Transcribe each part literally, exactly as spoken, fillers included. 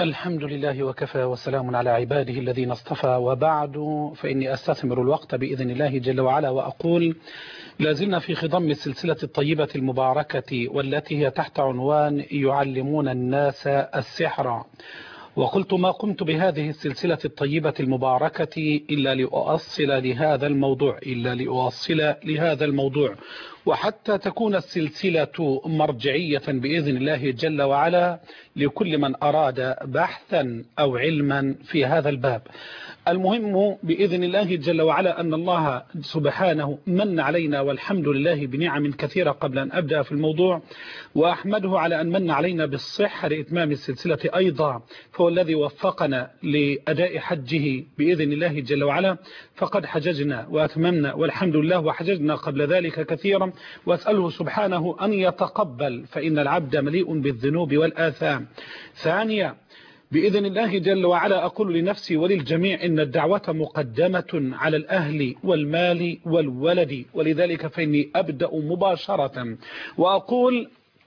الحمد لله وكفى وسلام على عباده الذين اصطفى، وبعد فإني أستثمر الوقت بإذن الله جل وعلا وأقول: لازلنا في خضم السلسلة الطيبة المباركة والتي هي تحت عنوان يعلمون الناس السحر. وقلت ما قمت بهذه السلسلة الطيبة المباركة إلا لأؤصل لهذا الموضوع إلا لأؤصل لهذا الموضوع وحتى تكون السلسلة مرجعية بإذن الله جل وعلا لكل من أراد بحثا أو علما في هذا الباب. المهم بإذن الله جل وعلا أن الله سبحانه من علينا والحمد لله بنعم كثيرة قبل أن أبدأ في الموضوع، وأحمده على أن من علينا بالصحة لإتمام السلسلة أيضا، فهو الذي وفقنا لأداء حجه بإذن الله جل وعلا، فقد حججنا وأتممنا والحمد لله، وحججنا قبل ذلك كثيرا، وأسأله سبحانه أن يتقبل فإن العبد مليء بالذنوب والآثام. ثانيا بإذن الله جل وعلا أقول لنفسي وللجميع إن الدعوة مقدمة على الأهل والمال والولد، ولذلك فإني أبدأ مباشرة وأقول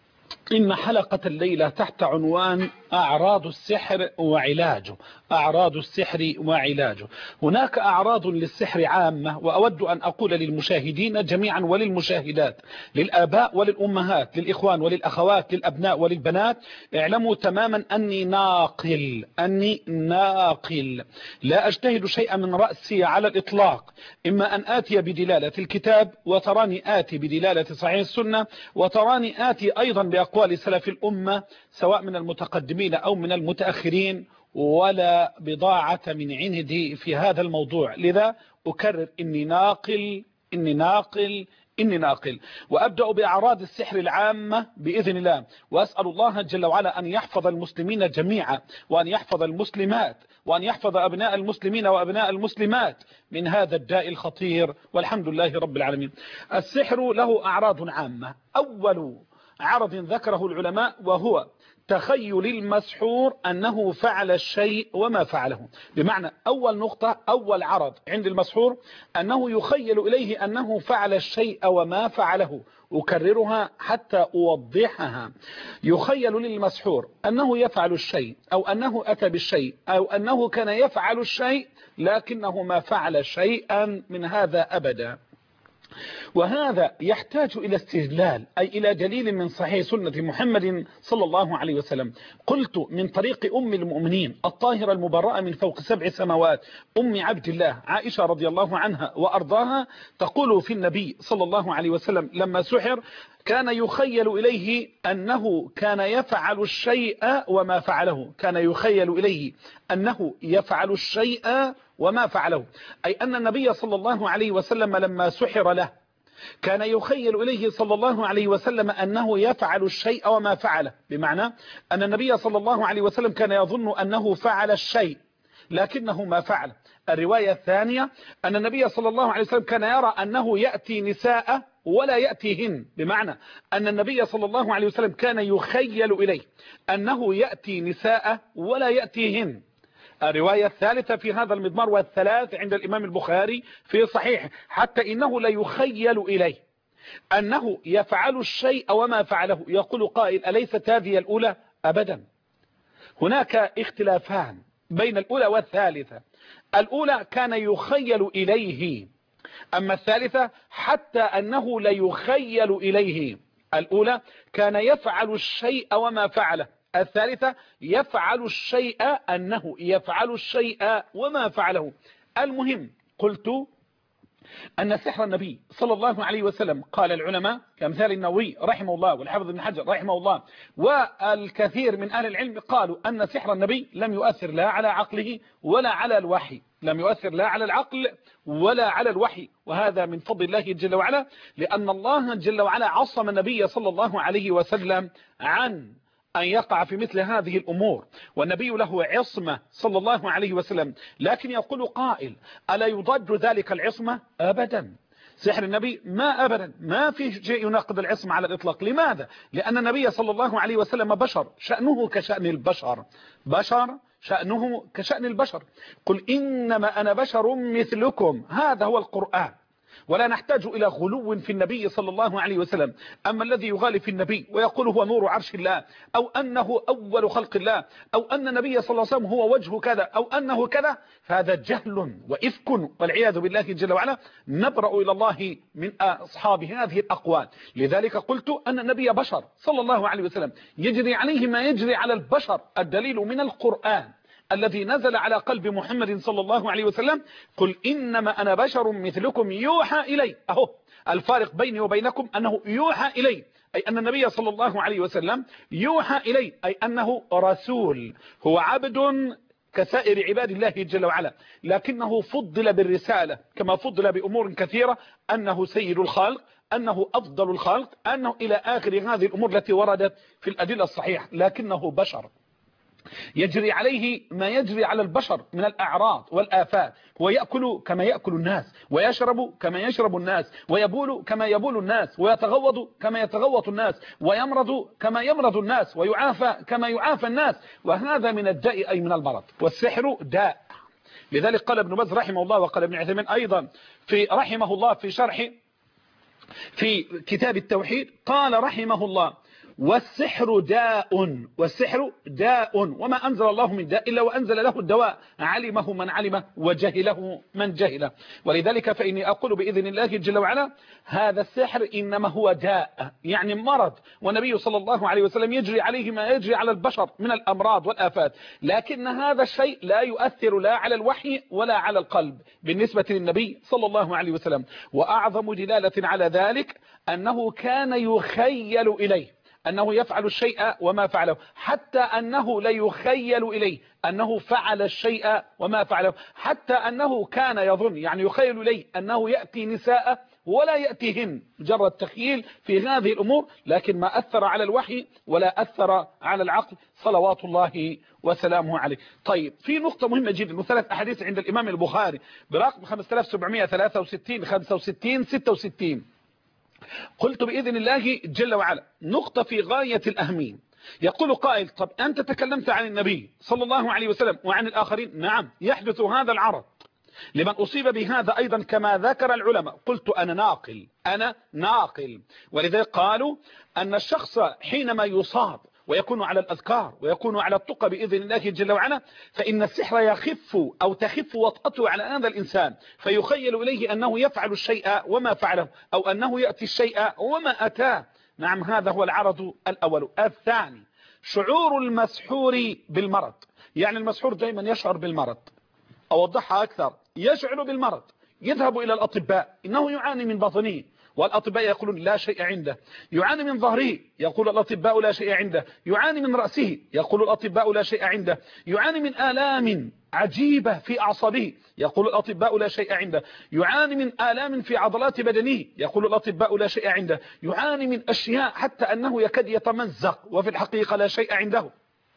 إن حلقة الليلة تحت عنوان أعراض السحر وعلاجه. أعراض السحر وعلاجه. هناك أعراض للسحر عامة، وأود أن أقول للمشاهدين جميعا وللمشاهدات، للآباء وللأمهات، للإخوان وللأخوات، للأبناء وللبنات، اعلموا تماما أني ناقل أني ناقل لا أجتهد شيئا من رأسي على الإطلاق، إما أن آتي بدلالة الكتاب وتراني آتي بدلالة صحيح السنة، وتراني آتي أيضا بأقوال سلف الأمة سواء من المتقدمين أو من المتأخرين، ولا بضاعة من عندي في هذا الموضوع. لذا أكرر إني ناقل إني ناقل إني ناقل وأبدأ بأعراض السحر العامة بإذن الله، وأسأل الله جل وعلا أن يحفظ المسلمين جميعا، وأن يحفظ المسلمات، وأن يحفظ أبناء المسلمين وأبناء المسلمات من هذا الداء الخطير، والحمد لله رب العالمين. السحر له أعراض عامة. أول عرض ذكره العلماء وهو تخيل المسحور أنه فعل الشيء وما فعله. بمعنى أول نقطة، أول عرض عند المسحور أنه يخيل إليه أنه فعل الشيء وما فعله. أكررها حتى أوضحها. يخيل للمسحور أنه يفعل الشيء، أو أنه أتى بالشيء، أو أنه كان يفعل الشيء لكنه ما فعل شيئا من هذا أبدا. وهذا يحتاج إلى استدلال، أي إلى دليل من صحيح سنة محمد صلى الله عليه وسلم. قلت من طريق أم المؤمنين الطاهرة المبرأة من فوق سبع سماوات، أم عبد الله عائشة رضي الله عنها وأرضاها، تقول في النبي صلى الله عليه وسلم لما سحر كان يخيل إليه أنه كان يفعل الشيء وما فعله. كان يخيل إليه أنه يفعل الشيء وما فعله، أي أن النبي صلى الله عليه وسلم لما سحر له كان يخيل إليه صلى الله عليه وسلم أنه يفعل الشيء وما فعله. بمعنى أن النبي صلى الله عليه وسلم كان يظن أنه فعل الشيء لكنه ما فعل. الرواية الثانية أن النبي صلى الله عليه وسلم كان يرى أنه يأتي نساء ولا يأتيهن، بمعنى أن النبي صلى الله عليه وسلم كان يخيل إليه أنه يأتي نساء ولا يأتيهن. الرواية الثالثة في هذا المضمار، والثلاث عند الإمام البخاري في صحيح، حتى إنه لا يخيل إليه أنه يفعل الشيء وما فعله. يقول قائل أليست هذه الأولى؟ أبدا، هناك اختلافان بين الأولى والثالثة. الأولى كان يخيل إليه، أما الثالثة حتى أنه لا يخيل إليه. الأولى كان يفعل الشيء وما فعله، الثالثة يفعل الشيء أنه يفعل الشيء وما فعله. المهم قلت أن سحر النبي صلى الله عليه وسلم قال العلماء كمثال النووي رحمه الله والحافظ ابن حجر رحمه الله والكثير من أهل العلم قالوا أن سحر النبي لم يؤثر لا على عقله ولا على الوحي، لم يؤثر لا على العقل ولا على الوحي. وهذا من فضل الله جل وعلا، لأن الله جل وعلا عصم النبي صلى الله عليه وسلم عن أن يقع في مثل هذه الأمور، والنبي له عصمة صلى الله عليه وسلم. لكن يقول قائل ألا يضاد ذلك العصمة؟ أبدا، سحر النبي ما أبدا ما في شيء يناقض العصمة على الإطلاق. لماذا؟ لأن النبي صلى الله عليه وسلم بشر، شأنه كشأن البشر، بشر شأنه كشأن البشر. قل إنما أنا بشر مثلكم، هذا هو القرآن. ولا نحتاج إلى غلو في النبي صلى الله عليه وسلم. أما الذي يغالي في النبي ويقول هو نور عرش الله، أو أنه أول خلق الله، أو أن النبي صلى الله عليه وسلم هو وجه كذا، أو أنه كذا، فهذا جهل وإفك والعياذ بالله جل وعلا. نبرأ إلى الله من أصحاب هذه الأقوال. لذلك قلت أن النبي بشر صلى الله عليه وسلم، يجري عليه ما يجري على البشر. الدليل من القرآن الذي نزل على قلب محمد صلى الله عليه وسلم: قل إنما أنا بشر مثلكم يوحى إلي. أهو الفارق بيني وبينكم أنه يوحى إلي، أي أن النبي صلى الله عليه وسلم يوحى إلي، أي أنه رسول، هو عبد كسائر عباد الله جل وعلا، لكنه فضل بالرسالة كما فضل بأمور كثيرة، أنه سيد الخلق، أنه أفضل الخلق، أنه إلى آخر هذه الأمور التي وردت في الأدلة الصحيحة. لكنه بشر يجري عليه ما يجري على البشر من الأعراض والآفات. هو يأكل كما يأكل الناس، ويشرب كما يشرب الناس، ويبول كما يبول الناس، ويتغوض كما يتغوط الناس، ويمرض كما يمرض الناس، ويعافى كما يعافى الناس. وهذا من الداء أي من المرض، والسحر داء. لذلك قال ابن باز رحمه الله، وقال ابن عثيمين أيضا في رحمه الله في شرح في كتاب التوحيد، قال رحمه الله: والسحر داء، والسحر داء، وما أنزل الله من داء إلا وأنزل له الدواء، علمه من علمه وجهله من جهله. ولذلك فإني أقول بإذن الله جل وعلا: هذا السحر إنما هو داء، يعني مرض، والنبي صلى الله عليه وسلم يجري عليه ما يجري على البشر من الأمراض والآفات، لكن هذا الشيء لا يؤثر لا على الوحي ولا على القلب بالنسبة للنبي صلى الله عليه وسلم. وأعظم دلالة على ذلك أنه كان يخيل إليه أنه يفعل الشيء وما فعله، حتى أنه لا يخيل إليه أنه فعل الشيء وما فعله، حتى أنه كان يظن، يعني يخيل إليه أنه يأتي نساء ولا يأتيهن، مجرد تخيل في هذه الأمور، لكن ما أثر على الوحي ولا أثر على العقل صلوات الله وسلامه عليه. طيب، في نقطة مهمة جدا، وثلاث أحاديث عند الإمام البخاري برقم خمسة آلاف وسبعمائة وثلاثة وستين خمسة وستين ستة وستين. قلت بإذن الله جل وعلا نقطة في غاية الأهمية. يقول قائل: طب أنت تكلمت عن النبي صلى الله عليه وسلم وعن الآخرين. نعم، يحدث هذا العرض لمن أصيب بهذا أيضا كما ذكر العلماء. قلت أنا ناقل، أنا ناقل. ولذلك قالوا أن الشخص حينما يصاب ويكون على الأذكار ويكون على التقى بإذن الله جل وعلا، فإن السحر يخف أو تخف وطأته على هذا الإنسان، فيخيل إليه أنه يفعل الشيء وما فعله، أو أنه يأتي الشيء وما أتاه. نعم، هذا هو العرض الأول. الثاني، شعور المسحور بالمرض، يعني المسحور دائما يشعر بالمرض. أوضحها أكثر: يشعر بالمرض، يذهب إلى الأطباء، إنه يعاني من بطنه، والأطباء يقولون لا شيء عنده. يعاني من ظهره، يقول الأطباء لا شيء عنده. يعاني من رأسه، يقول الأطباء لا شيء عنده. يعاني من آلام عجيبة في أعصابه، يقول الأطباء لا شيء عنده. يعاني من آلام في عضلات بدنه، يقول الأطباء لا شيء عنده. يعاني من أشياء حتى أنه يكاد يتمزق، وفي الحقيقة لا شيء عنده.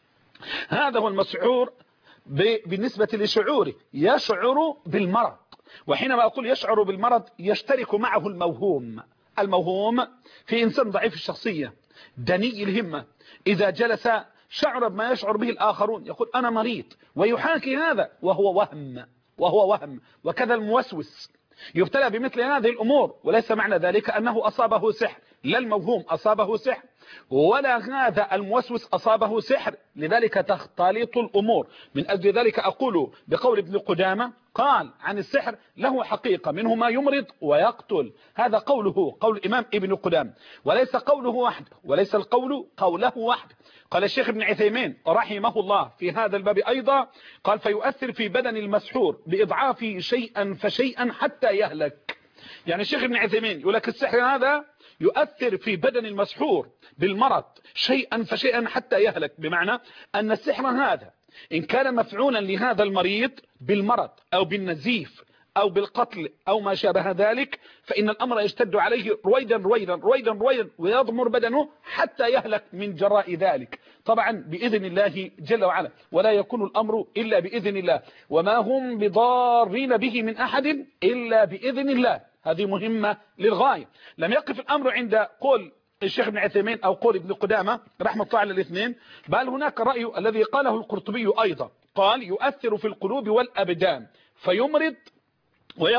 هذا هو المسحور بالنسبة لشعوره، يشعر بالمرض. وحينما أقول يشعر بالمرض، يشترك معه الموهوم. الموهوم في إنسان ضعيف الشخصية دني الهمة، إذا جلس شعر بما يشعر به الآخرون، يقول أنا مريض، ويحاكي هذا وهو وهم، وهو وهم. وكذا الموسوس يبتلى بمثل هذه الأمور، وليس معنى ذلك أنه أصابه سحر، لا الموهوم أصابه سحر ولا هذا الموسوس أصابه سحر. لذلك تختلط الأمور. من أجل ذلك أقول بقول ابن قدامة قال عن السحر: له حقيقة، منه ما يمرض ويقتل. هذا قوله، قول الإمام ابن قدامة، وليس قوله وحده، وليس القول قوله وحده. قال الشيخ ابن عثيمين رحمه الله في هذا الباب أيضا، قال: فيؤثر في بدن المسحور بإضعافه شيئا فشيئا حتى يهلك. يعني الشيخ ابن عثيمين يقول لك السحر هذا يؤثر في بدن المسحور بالمرض شيئا فشيئا حتى يهلك، بمعنى أن السحر هذا إن كان مفعولا لهذا المريض بالمرض أو بالنزيف أو بالقتل أو ما شابه ذلك، فإن الأمر يشتد عليه رويدا رويدا رويدا رويدا، ويضمر بدنه حتى يهلك من جراء ذلك، طبعا بإذن الله جل وعلا، ولا يكون الأمر إلا بإذن الله، وما هم بضارين به من أحد إلا بإذن الله. هذه مهمة للغاية. لم يقف الأمر عند قول الشيخ ابن عثيمين أو قول ابن قدامة رحمة الله على الاثنين، بل هناك رأي الذي قاله القرطبي أيضا، قال: يؤثر في القلوب والأبدان فيمرض ويقتل،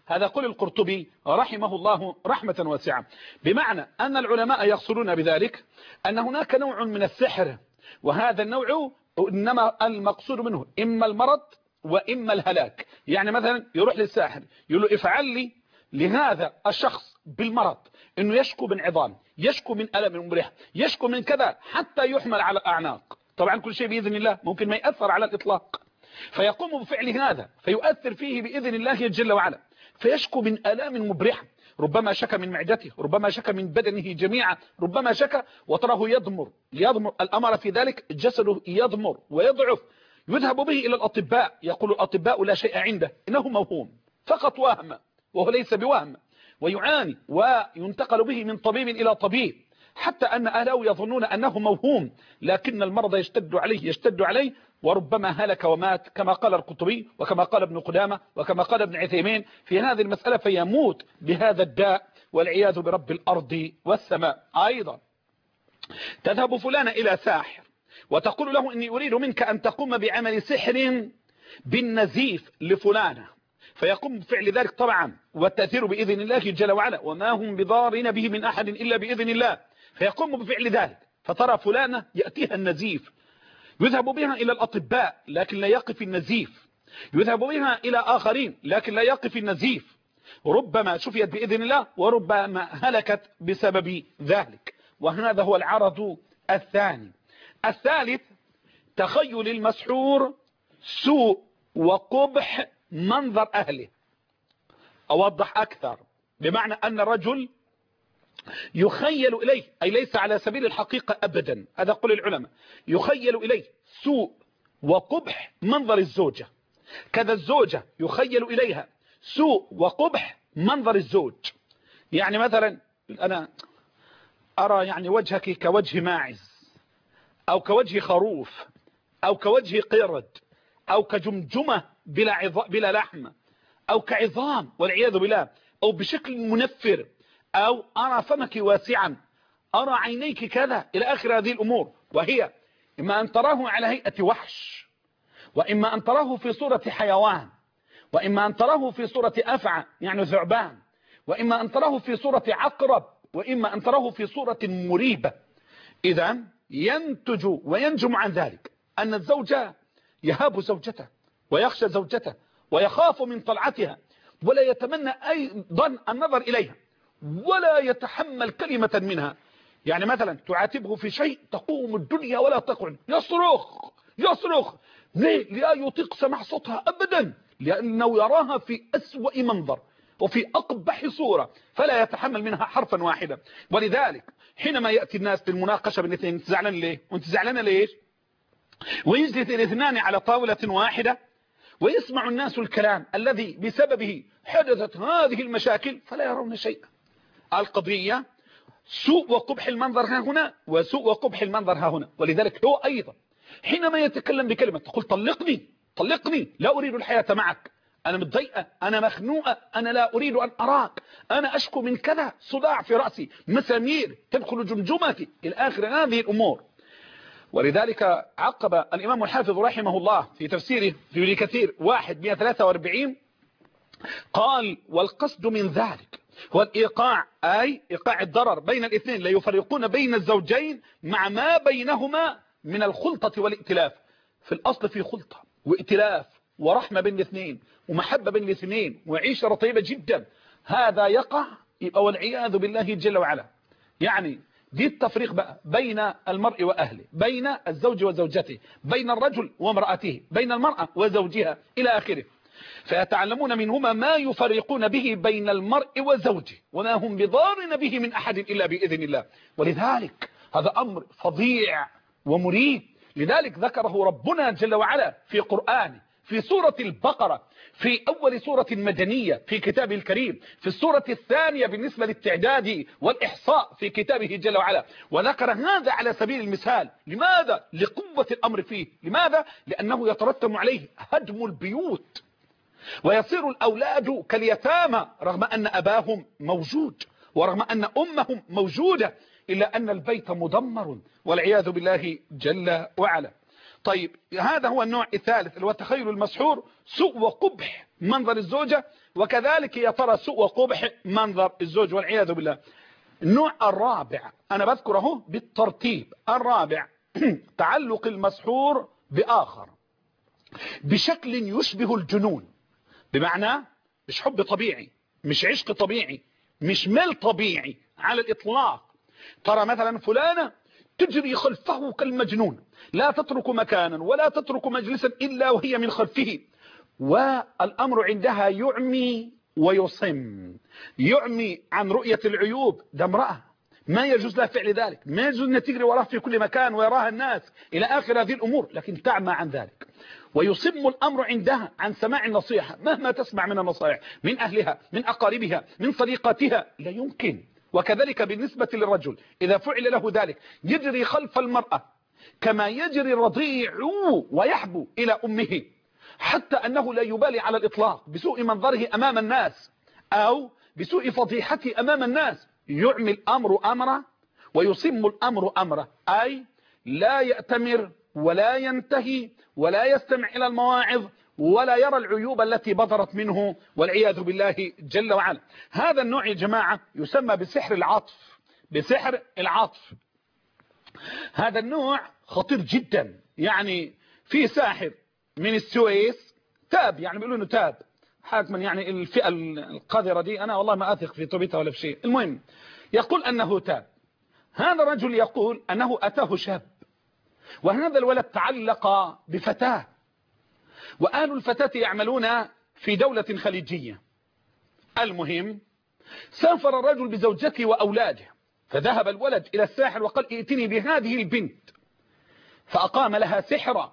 هذا قول القرطبي رحمه الله رحمة واسعة، بمعنى أن العلماء يقصدون بذلك أن هناك نوع من السحر، وهذا النوع إنما المقصود منه إما المرض وإما الهلاك. يعني مثلا يروح للساحر يقول له افعل لي لهذا الشخص بالمرض، انه يشكو من عظام، يشكو من ألم مبرح، يشكو من كذا، حتى يحمل على الأعناق. طبعا كل شيء بإذن الله، ممكن ما يأثر على الإطلاق، فيقوم بفعل هذا فيؤثر فيه بإذن الله جل وعلا، فيشكو من آلام مبرحة، ربما شكى من معدته، ربما شكى من بدنه جميعا، ربما شكى وتراه يضمر يضمر الأمر في ذلك، جسده يضمر ويضعف، يذهب به إلى الأطباء، يقول الأطباء لا شيء عنده، إنه موهوم فقط وهم، وهو ليس بوهم، ويعاني وينتقل به من طبيب إلى طبيب، حتى أن أهله يظنون أنه موهوم، لكن المرض يشتد عليه يشتد عليه وربما هلك ومات، كما قال القرطبي وكما قال ابن قدامة وكما قال ابن عثيمين في هذه المسألة، فيموت بهذا الداء والعياذ برب الأرض والسماء. أيضا تذهب فلان إلى ساحر وتقول له إني أريد منك أن تقوم بعمل سحر بالنزيف لفلانة، فيقوم بفعل ذلك طبعا والتأثير بإذن الله جل وعلا، وما هم بضارين به من أحد إلا بإذن الله، فيقوم بفعل ذلك، فترى فلانة يأتيها النزيف، يذهب بها إلى الأطباء لكن لا يقف النزيف، يذهب بها إلى آخرين لكن لا يقف النزيف، ربما شفيت بإذن الله وربما هلكت بسبب ذلك. وهذا هو العرض الثاني. الثالث تخيل المسحور سوء وقبح منظر أهله. أوضح أكثر، بمعنى أن الرجل يخيل إليه، أي ليس على سبيل الحقيقة أبدا، هذا قول العلماء، يخيل إليه سوء وقبح منظر الزوجة، كذا الزوجة يخيل إليها سوء وقبح منظر الزوج. يعني مثلا أنا أرى يعني وجهك كوجه ماعز، أو كوجه خروف، أو كوجه قرد، أو كجمجمة بلا, عظ... بلا لحم، أو كعظام والعياذ بالله، أو بشكل منفر، أو أرى فمك واسعا، أرى عينيك كذا، إلى آخر هذه الأمور. وهي إما أن تراه على هيئة وحش، وإما أن تراه في صورة حيوان، وإما أن تراه في صورة أفعى يعني ثعبان، وإما أن تراه في صورة عقرب، وإما أن تراه في صورة مريبة. إذا ينتج وينجم عن ذلك أن الزوج يهاب زوجته ويخشى زوجته ويخاف من طلعتها، ولا يتمنى أيضا النظر إليها، ولا يتحمل كلمة منها. يعني مثلا تعاتبه في شيء تقوم الدنيا ولا تقعد، يصرخ يصرخ، ليه؟ لا يطيق سماع صوتها أبدا، لأنه يراها في أسوأ منظر وفي أقبح صورة، فلا يتحمل منها حرفا واحدا. ولذلك حينما يأتي الناس للمناقشة بين الاثنين، انت زعلان ليه وانت زعلانة ليش، ويجلس الاثنان على طاولة واحدة ويسمع الناس الكلام الذي بسببه حدثت هذه المشاكل، فلا يرون شيئا. القضية سوء وقبح المنظر ها هنا، وسوء وقبح المنظر ها هنا. ولذلك هو أيضا حينما يتكلم بكلمة تقول طلقني طلقني، لا أريد الحياة معك، أنا متضايقة، أنا مخنوقة، أنا لا أريد أن أراك، أنا أشكو من كذا، صداع في رأسي، مسامير تدخل جمجمتي، إلى آخر هذه الأمور. ولذلك عقب الإمام الحافظ رحمه الله في تفسيره في ابن كثير واحد مئة وثلاثة وأربعين قال: والقصد من ذلك هو الإيقاع، أي إيقاع الضرر بين الاثنين، لا يفرقون بين الزوجين مع ما بينهما من الخلطة والائتلاف. في الأصل في خلطة وائتلاف ورحمة بين الاثنين ومحبة بين الاثنين وعيشة طيبة جدا، هذا يقع يبقى والعياذ بالله جل وعلا. يعني دي التفريق بقى بين المرء وأهله، بين الزوج وزوجته، بين الرجل وامرأته، بين المرأة وزوجها إلى آخره. فيتعلمون منهما ما يفرقون به بين المرء وزوجه، وما هم بضارين به من أحد إلا بإذن الله. ولذلك هذا أمر فظيع ومريب، لذلك ذكره ربنا جل وعلا في قرآنه في سورة البقرة، في أول سورة مدنية في كتابه الكريم، في السورة الثانية بالنسبة للتعداد والإحصاء في كتابه جل وعلا، وذكر هذا على سبيل المثال. لماذا؟ لقوة الأمر فيه. لماذا؟ لأنه يترتب عليه هدم البيوت، ويصير الأولاد كاليتامى رغم أن أباهم موجود ورغم أن أمهم موجودة، إلا أن البيت مدمر والعياذ بالله جل وعلا. طيب هذا هو النوع الثالث اللي هو التخيل المسحور، سوء وقبح منظر الزوجة، وكذلك يا ترى سوء وقبح منظر الزوج والعياذ بالله. النوع الرابع أنا بذكره بالترتيب. الرابع تعلق المسحور بآخر بشكل يشبه الجنون، بمعنى مش حب طبيعي، مش عشق طبيعي، مش ميل طبيعي على الإطلاق. ترى مثلا فلانة تجري خلفه كالمجنون، لا تترك مكانا ولا تترك مجلسا إلا وهي من خلفه، والأمر عندها يعمي ويصم. يعمي عن رؤية العيوب، ده امرأة ما يجوز لها فعل ذلك، ما يجوز أن تجري وراه في كل مكان ويراها الناس إلى آخر هذه الأمور، لكن تعمى عن ذلك. ويصم الأمر عندها عن سماع النصيحة، مهما تسمع من النصائح من أهلها من أقاربها من صديقاتها لا يمكن. وكذلك بالنسبة للرجل إذا فعل له ذلك يجري خلف المرأة كما يجري الرضيع ويحبو إلى أمه، حتى أنه لا يبالي على الإطلاق بسوء منظره أمام الناس أو بسوء فضيحته أمام الناس. يعمي الأمر أمره ويصم الأمر أمره، أي لا يأتمر ولا ينتهي ولا يستمع إلى المواعظ ولا يرى العيوب التي بطرت منه والعياذ بالله جل وعلا. هذا النوع يا جماعة يسمى بسحر العطف. بسحر العطف هذا النوع خطير جدا. يعني في ساحر من السويس تاب، يعني بيقولوا انه تاب حاكما، يعني الفئة القذرة دي انا والله ما اثق في توبتها ولا في شيء. المهم يقول انه تاب. هذا الرجل يقول انه اتاه شاب، وهذا الولد تعلق بفتاة، وأهل الفتاة يعملون في دولة خليجية. المهم سافر الرجل بزوجته وأولاده، فذهب الولد إلى الساحر وقال ائتني بهذه البنت، فأقام لها سحرا،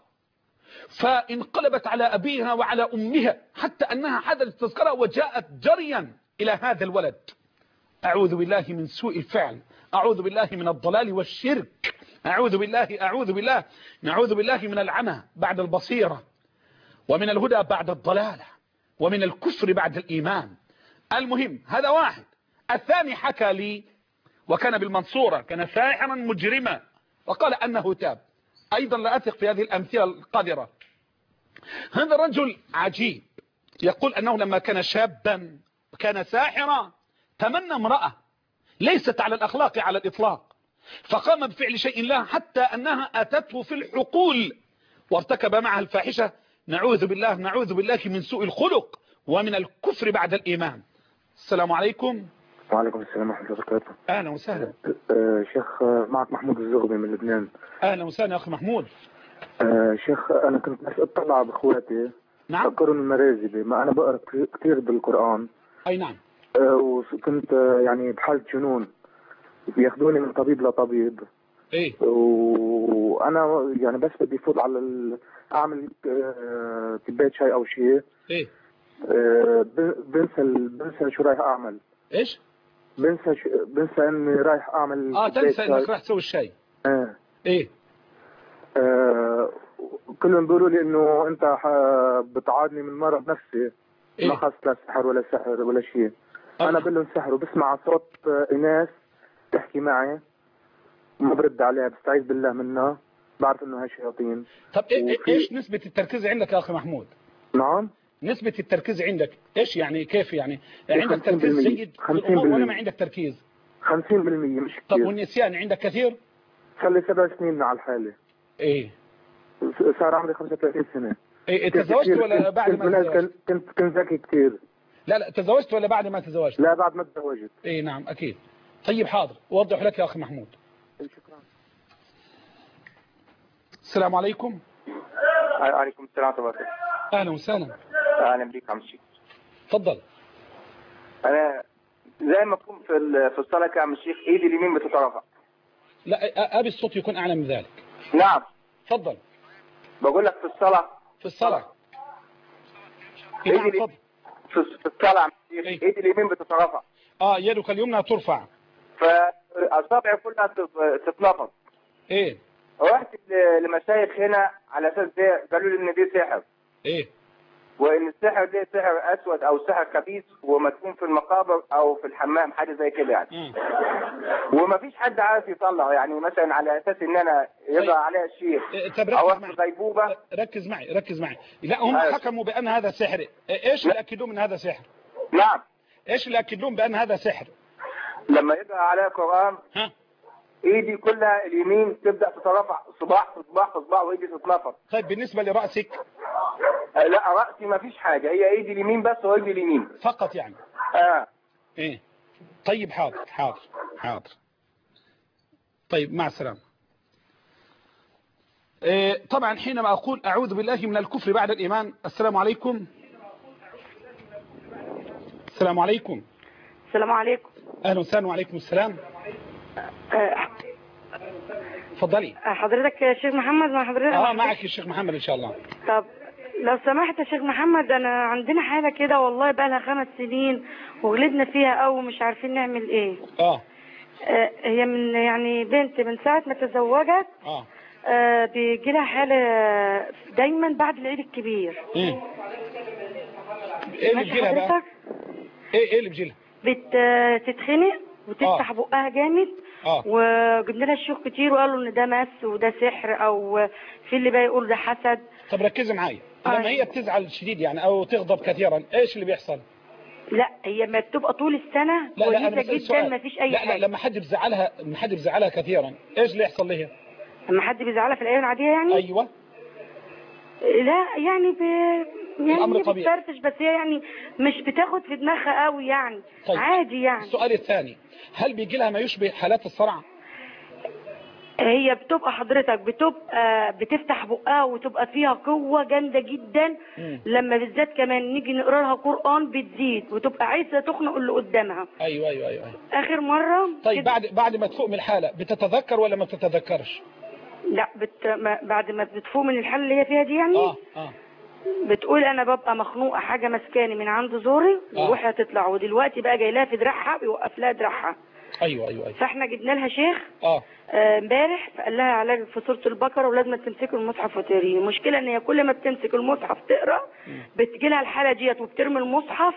فانقلبت على أبيها وعلى أمها حتى أنها حدثت تذكرها وجاءت جريا إلى هذا الولد. أعوذ بالله من سوء الفعل، أعوذ بالله من الضلال والشرك، أعوذ بالله أعوذ بالله نعوذ بالله من العمى بعد البصيرة، ومن الهدى بعد الضلالة، ومن الكفر بعد الإيمان. المهم هذا واحد. الثاني حكى لي وكان بالمنصورة، كان ساحرا مجرما وقال أنه تاب. أيضا لا أثق في هذه الأمثلة القذرة. هذا الرجل عجيب، يقول أنه لما كان شابا وكان ساحرا تمنى امرأة ليست على الأخلاق على الإطلاق، فقام بفعل شيء لها حتى أنها أتته في الحقول وارتكب معها الفاحشة. نعوذ بالله نعوذ بالله من سوء الخلق ومن الكفر بعد الإيمان. السلام عليكم. وعليكم السلام ورحمة الله وبركاته. أهلا وسهلا. أه شيخ معك محمود الزغبي من لبنان. أهلا وسهلا يا أخي محمود. أه شيخ أنا كنت بس أطلع بإخواتي. نعم. أذكرهم المرازبي، ما أنا بقرأ كثير بالقرآن. أي نعم. أه وكنت يعني بحالة جنون، بياخذوني من طبيب لطبيب. إيه. وأنا يعني بس بدي فوت على ال... أعمل أه كوباية شاي أو شيء. إيه. أه بنسى بنسى شو رايح أعمل. إيش؟ بنسى ش... بنسى إني رايح أعمل. آه تنسى إنك راح تسوي الشاي. آه. إيه. آه كلهم بيقولوا لي إنه أنت بتعادني من مرض نفسي. إيه؟ ما خاص لا سحر ولا سحر ولا شيء. آه. أنا بقول لهم سحر وبسمع صوت إناث تحكي معي ما برد عليها، بستعيذ بالله منها، بعرف إنه هاي شياطين. طب إيه إيش نسبة التركيز عندك يا أخي محمود؟ نعم. نسبة التركيز عندك إيش يعني كيف يعني؟ عندك تركيز جيد في الأمور ولا ما عندك تركيز؟ خمسين بالمية مش كتير. طب والنسيان عندك كثير؟ صار لي سبع سنين على الحالة. إيه. صار عمري خمسة وثلاثين سنة. إيه تزوجت ولا بعد ما تزوجت؟ كنت كنت ذكي كثير. لا لا تزوجت ولا بعد ما تزوجت؟ لا بعد ما تزوجت. إيه نعم أكيد. طيب حاضر أوضح لك يا أخي محمود. شكرا. السلام عليكم. وعليكم السلام ورحمة الله وبركاته. أهلا وسهلا. أهلا بك عم الشيخ. تفضل. أنا زي ما أكون في في الصلاة كعم الشيخ إيدي اليمين بتترفع. لا أبي الصوت يكون أعلى من ذلك. نعم. تفضل. بقول لك في الصلاة. في الصلاة. إيدي نعم تفضل. في الصلاة عم الشيخ إيه؟ إيدي اليمين بتترفع. آه يدك اليمنى ترفع. فأصابعي كلها تتنفض. إيه. رحت لمشايخ هنا على أساس ده قالوا لي إن دي سحر. إيه. وان السحر ده سحر اسود او سحر خبيث ومدفون في المقابر او في الحمام حاجه زي كده يعني. ومفيش حد عارف يطلعه، يعني مثلا على اساس ان انا يقع عليها الشيخ او اخد غيبوبه. ركز معي ركز معي لا هم أيوة. حكموا بان هذا سحر. ايش اللي اكدوا من هذا سحر؟ نعم. ايش اللي اكدوا بان هذا سحر؟ لما يقرا عليها قران ها ايدي كلها اليمين تبدا تترفع صباع في صباع في صباع وايدي تتنفض. طيب بالنسبه لراسك؟ لا راسي ما فيش حاجه، هي ايدي اليمين بس وايدي اليمين فقط يعني. اه ايه طيب حاضر حاضر حاضر. طيب مع السلامه. إيه طبعا حينما اقول اعوذ بالله من الكفر بعد الايمان. السلام عليكم. السلام عليكم. السلام عليكم. اهلا وسهلا. وعليكم السلام. اتفضلي. حضرتك يا شيخ محمد؟ مع حضرتك. اه معك الشيخ محمد ان شاء الله. طب لو سمحت يا شيخ محمد، انا عندنا حاله كده والله بقى لها خمس سنين وغلبنا فيها قوي ومش عارفين نعمل ايه. اه, آه هي من يعني بنت من ساعه ما تزوجت اه, آه بيجي لها حاله دايما بعد العيد الكبير. امم ايه اللي بيجي لها بقى؟ ايه ايه اللي بيجي لها؟ بتتخنق وتفتح آه. بقها جامد. اه وجبنا لها شيوخ كتير وقالوا ان ده مس وده سحر، او في اللي بقى يقول ده حسد. طب ركزي معايا. آه. لما هي بتزعل شديد يعني او تغضب كثيرا ايش اللي بيحصل؟ لا هي ما بتبقى طول السنه كويسه جدا ما فيش اي لا حاجه. لا لما حد بيزعلها لما حد بيزعلها كثيرا ايش اللي يحصل لها؟ لما حد بيزعلها في الايام العاديه يعني؟ ايوه. لا يعني ب... يعني الامر طبيعي بتفرفش بس هي يعني مش بتاخد في دماغها قوي يعني. طيب. عادي يعني. السؤال الثاني، هل بيجي لها ما يشبه حالات الصرع؟ هي بتبقى حضرتك بتبقى بتفتح بقها وتبقى فيها قوه جامده جدا. م. لما بالذات كمان نيجي نقرا لها قران بتزيد وتبقى عايزه تخنق اللي قدامها. ايوه ايوه ايوه. اخر مره طيب بعد بعد ما تفوق من الحاله بتتذكر ولا ما بتتذكرش؟ لا بت... ما... بعد ما بتفوق من الحاله اللي هي فيها دي يعني اه اه بتقول انا ببقى مخنوقه حاجه مسكاني من عند زوري وروحها تطلع، ودلوقتي بقى جاي لها في دراعها بيوقف لها دراعها. ايوه ايوه ايوه. فاحنا جبنا لها شيخ اه امبارح آه فقال لها علاج في سوره البقره ولازم تمسك المصحف وتقريه. المشكله ان هي كل ما بتمسك المصحف تقرا بتجي لها الحاله ديت وبترمي المصحف،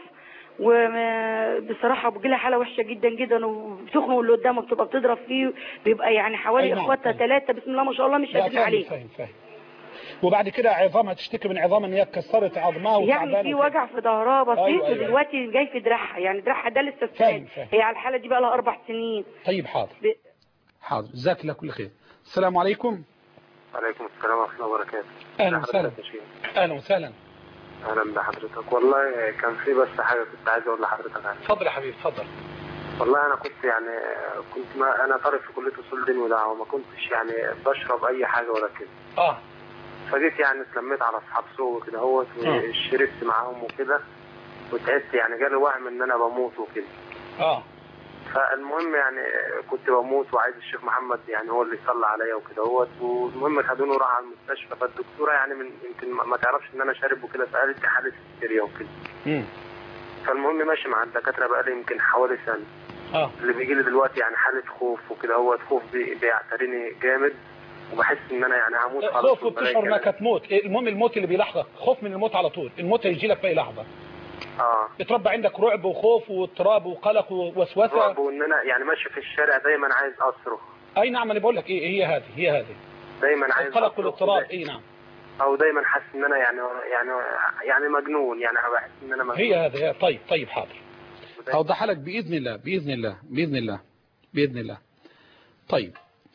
وبصراحه بتجي لها حاله وحشه جدا جدا وبتخنق اللي قدامه بتبقى بتضرب فيه، بيبقى يعني حوالي اخواتها ثلاثه بسم الله ما شاء الله مش قادرين عليه. فاهم فاهم. وبعد كده عظامها تشتكي من عظام ان هي اتكسرت عظمها وتعبانه يعني في وجع في ظهرها بسيط. أيوة أيوة. ودلوقتي جاي في دراعها يعني دراعها ده لسه فاهم. هي على الحاله دي بقى لها اربع سنين. طيب حاضر ب... حاضر جزاك الله كل خير. السلام عليكم. وعليكم السلام ورحمه الله وبركاته. اهلا وسهلا. اهلا وسهلا. اهلا بحضرتك. والله كان في بس حاجه كنت عايز اقول لحضرتك عنها. اتفضل يا حبيبي اتفضل. والله انا كنت يعني كنت ما انا طالب في كليه اصول دين ودعوه وما كنتش يعني بشرب اي حاجه ولا كده. اه فجيت يعني اتلميت على اصحاب سوق كده اهوت وشربت معاهم وكده وتعبت يعني جالي وهم ان انا بموت وكده. اه فالمهم يعني كنت بموت وعايز الشيخ محمد يعني هو اللي يصلي عليا وكده اهوت. والمهم خدوني وراح على المستشفى، فالدكتوره يعني من يمكن ما تعرفش ان انا شارب وكده فقالت لي حاله هستيريا وكده. امم فالمهم ماشي مع الدكاتره بقى لي يمكن حوالي سنه. اه اللي بيجي لي دلوقتي يعني حاله خوف وكده اهوت، خوف بيعتريني جامد وبحس ان انا يعني هموت خلاص. خوف وبتشعر انك هتموت. المهم الموت اللي بيلاحظك خوف من الموت على طول، الموت هيجي لك في اي لحظه. اه بتربى عندك رعب وخوف واضطراب وقلق ووسوسه. رعب وان انا يعني ماشي في الشارع دايما عايز اصرخ. اي نعم انا بقول لك ايه هي هذه هي هذه دايما عايز القلق والاضطراب. اي نعم. او دايما حاسس ان انا يعني يعني يعني مجنون يعني بحس ان انا مجنون. هي هذه. طيب طيب حاضر اوضح لك باذن الله باذن الله باذن الله باذن الله. طيب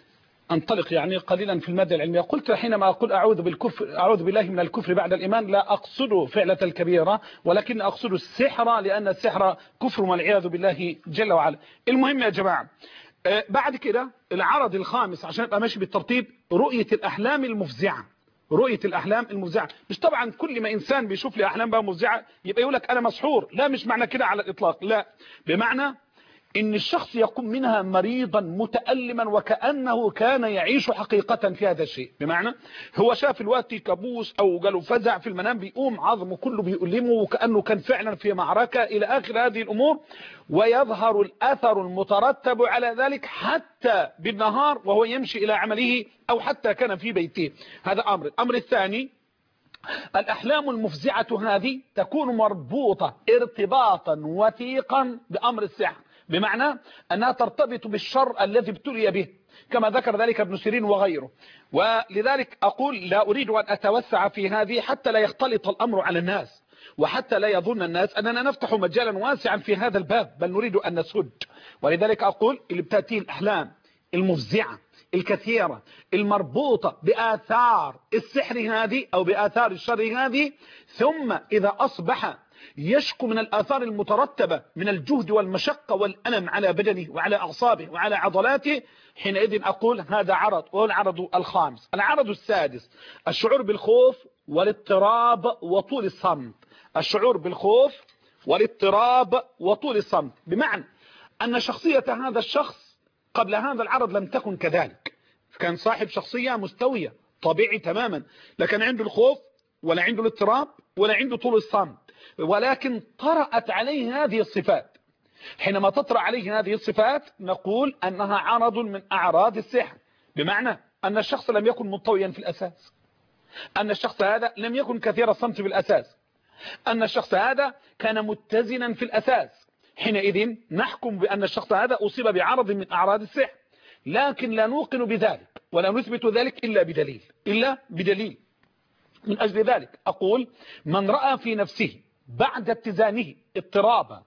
انطلق يعني قليلا في المادة العلمية. قلت حينما أقول أعوذ بالكفر أعوذ بالله من الكفر بعد الإيمان لا أقصد فعلة الكبيرة ولكن أقصد السحر، لأن السحر كفر والعياذ بالله جل وعلا. المهم يا جماعة آه بعد كده العرض الخامس عشان أبقى ماشي بالترتيب رؤية الأحلام المفزعة. رؤية الأحلام المفزعة مش طبعا كل ما إنسان بيشوف لي أحلام بقى مفزعة يبقى يقول لك أنا مسحور، لا مش معنى كده على الإطلاق، لا بمعنى إن الشخص يقوم منها مريضا متألما وكأنه كان يعيش حقيقة في هذا الشيء. بمعنى هو شاف الوقت كابوس أو قالوا فزع في المنام بيقوم عظمه كله بيؤلمه وكأنه كان فعلا في معركة إلى آخر هذه الأمور، ويظهر الأثر المترتب على ذلك حتى بالنهار وهو يمشي إلى عمله أو حتى كان في بيته. هذا أمر. الأمر الثاني الأحلام المفزعة هذه تكون مربوطة ارتباطا وثيقا بأمر السحر، بمعنى أنها ترتبط بالشر الذي ابتلي به، كما ذكر ذلك ابن سيرين وغيره. ولذلك أقول لا أريد أن أتوسع في هذه حتى لا يختلط الأمر على الناس، وحتى لا يظن الناس أننا نفتح مجالا واسعا في هذا الباب، بل نريد أن نسد. ولذلك أقول اللي بتأتي الأحلام المفزعة الكثيرة المربوطة بآثار السحر هذه أو بآثار الشر هذه، ثم إذا أصبح يشكو من الآثار المترتبة من الجهد والمشقة والألم على بدنه وعلى أعصابه وعلى عضلاته، حينئذ أقول هذا عرض، وهو العرض الخامس. العرض السادس الشعور بالخوف والاضطراب وطول الصمت. الشعور بالخوف والاضطراب وطول الصمت، بمعنى أن شخصية هذا الشخص قبل هذا العرض لم تكن كذلك، كان صاحب شخصية مستوية طبيعي تماما، لكن عنده الخوف ولا عنده الاضطراب ولا عنده طول الصمت، ولكن طرأت عليه هذه الصفات. حينما تطرأ عليه هذه الصفات نقول أنها عرض من أعراض السحر، بمعنى أن الشخص لم يكن منطويا في الأساس، أن الشخص هذا لم يكن كثير الصمت في الأساس، أن الشخص هذا كان متزنا في الأساس. حينئذ نحكم بأن الشخص هذا أصيب بعرض من أعراض السحر، لكن لا نوقن بذلك ولا نثبت ذلك إلا بدليل إلا بدليل من أجل ذلك أقول من رأى في نفسه بعد اتزانه اضطرابا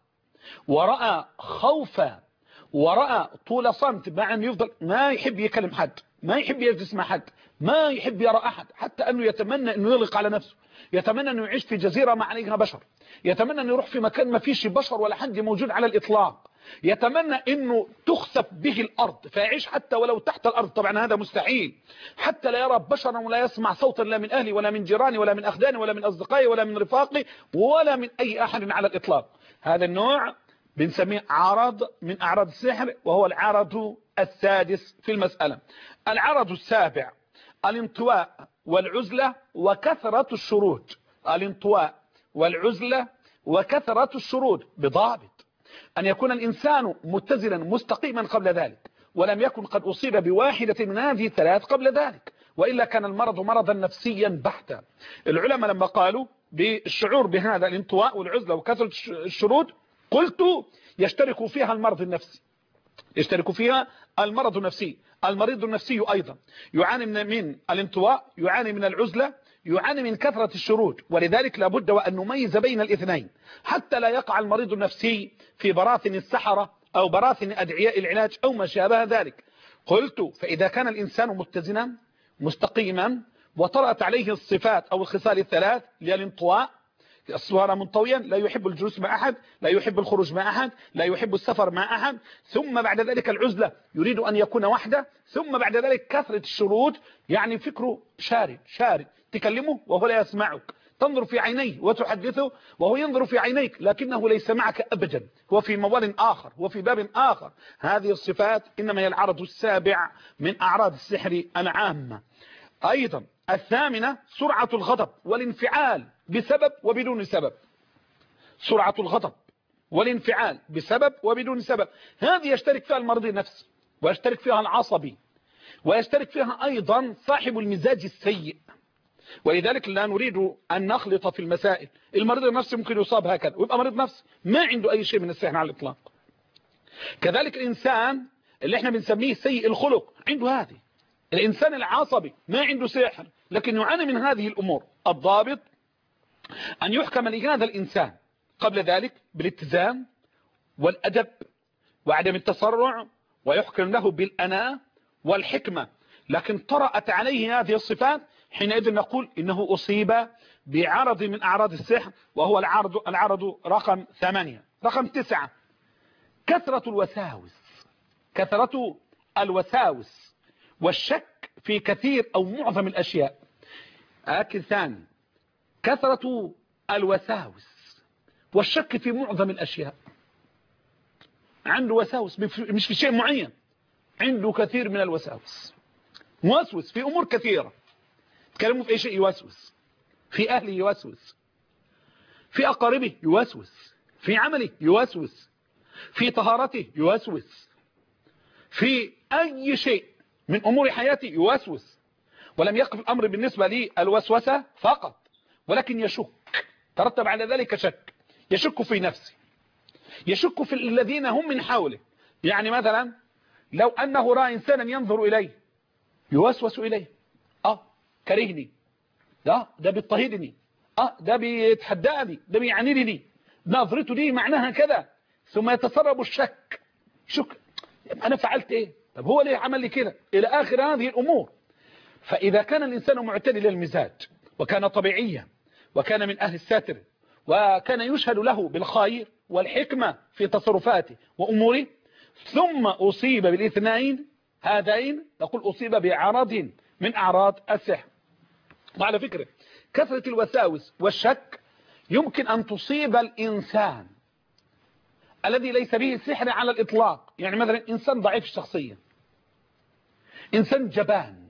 ورأى خوفا ورأى طول صمت، مع أن يفضل ما يحب يكلم حد، ما يحب يجلس مع حد، ما يحب يرى أحد، حتى أنه يتمنى أنه يغلق على نفسه، يتمنى أنه يعيش في جزيرة ما عليها بشر، يتمنى أنه يروح في مكان ما فيش بشر ولا حد موجود على الإطلاق، يتمنى أنه تخسف به الأرض فيعيش حتى ولو تحت الأرض. طبعا هذا مستحيل، حتى لا يرى بشرا ولا يسمع صوتا لا من أهلي ولا من جيراني ولا من أخداني ولا من أصدقائي ولا من رفاقي ولا من أي أحد على الإطلاق. هذا النوع بنسميه عرض من أعراض السحر، وهو العرض السادس في المسألة. العرض السابع الانطواء والعزلة وكثرة الشرود. الانطواء والعزلة وكثرة الشرود بضابط أن يكون الإنسان متزنا مستقيما قبل ذلك، ولم يكن قد أصيب بواحدة من هذه الثلاث قبل ذلك، وإلا كان المرض مرضا نفسيا بحتا. العلماء لما قالوا بالشعور بهذا الانطواء والعزلة وكثرة الشرود قلت يشترك فيها المرض النفسي، يشترك فيها المرض النفسي. المريض النفسي أيضا يعاني من الانطواء، يعاني من العزلة، يعاني من كثرة الشرود، ولذلك لابد وأن نميز بين الاثنين حتى لا يقع المريض النفسي في براثن السحرة أو براثن أدعياء العلاج أو ما شابه ذلك. قلت فإذا كان الإنسان متزنا مستقيما وطرأت عليه الصفات أو الخصال الثلاث للانطواء، الصورة منطويا لا يحب الجلوس مع أحد، لا يحب الخروج مع أحد، لا يحب السفر مع أحد، ثم بعد ذلك العزلة يريد أن يكون وحده، ثم بعد ذلك كثرة الشرود، يعني فكره شارد شارد، تكلمه وهو لا يسمعك، تنظر في عينيه وتحدثه وهو ينظر في عينيك لكنه ليس معك أبدا، هو في موال آخر وفي باب آخر. هذه الصفات إنما هي العرض السابع من أعراض السحر العامة. أيضا الثامنة سرعة الغضب والانفعال بسبب وبدون سبب. سرعة الغضب والانفعال بسبب وبدون سبب، هذه يشترك فيها المريض النفسي ويشترك فيها العصبي ويشترك فيها أيضا صاحب المزاج السيء. ولذلك لا نريد أن نخلط في المسائل. المريض النفسي ممكن يصاب هكذا ويبقى مريض نفسي ما عنده أي شيء من السحر على الإطلاق. كذلك الإنسان اللي احنا بنسميه سيء الخلق عنده هذه. الإنسان العصبي ما عنده سحر لكن يعاني من هذه الأمور. الضابط أن يحكم لهذا الإنسان قبل ذلك بالاتزان والأدب وعدم التسرع، ويحكم له بالأناة والحكمة. لكن طرأت عليه هذه الصفات حينئذ نقول إنه أصيب بعرض من أعراض السحر، وهو العرض العرض رقم ثمانية. رقم تسعة كثرة الوساوس. كثرة الوساوس والشك في كثير أو معظم الأشياء. أكل ثاني كثرة الوساوس والشك في معظم الأشياء. عنده وساوس مش في شيء معين، عنده كثير من الوساوس، موسوس في أمور كثيرة. تكلموا في أي شيء يوسوس، في أهله يوسوس، في أقاربه يوسوس، في عمله يوسوس، في طهارته يوسوس، في أي شيء من أمور حياته يوسوس. ولم يقف الأمر بالنسبة لي الوسوسة فقط، ولكن يشك، ترتب على ذلك شك، يشك في نفسه، يشك في الذين هم من حوله. يعني مثلا لو أنه رأى إنسانا ينظر إليه يوسوس إليه، آه كرهني، ده ده بيضطهدني، آه ده بيتحداني، ده بيعاندني، نظرته دي معناها كذا، ثم يتسرب الشك، شك أنا فعلت إيه؟ طب هو ليه عمل لي كده؟ إلى آخر هذه الأمور. فإذا كان الإنسان معتدل المزاج وكان طبيعيا وكان من أهل الساتر وكان يشهد له بالخير والحكمة في تصرفاته وأموره، ثم أصيب بالاثنين هذين، نقول أصيب بعرض من أعراض السحر. وعلى فكرة كثرة الوساوس والشك يمكن أن تصيب الإنسان الذي ليس به سحر على الإطلاق. يعني مثلا إنسان ضعيف الشخصية، إنسان جبان،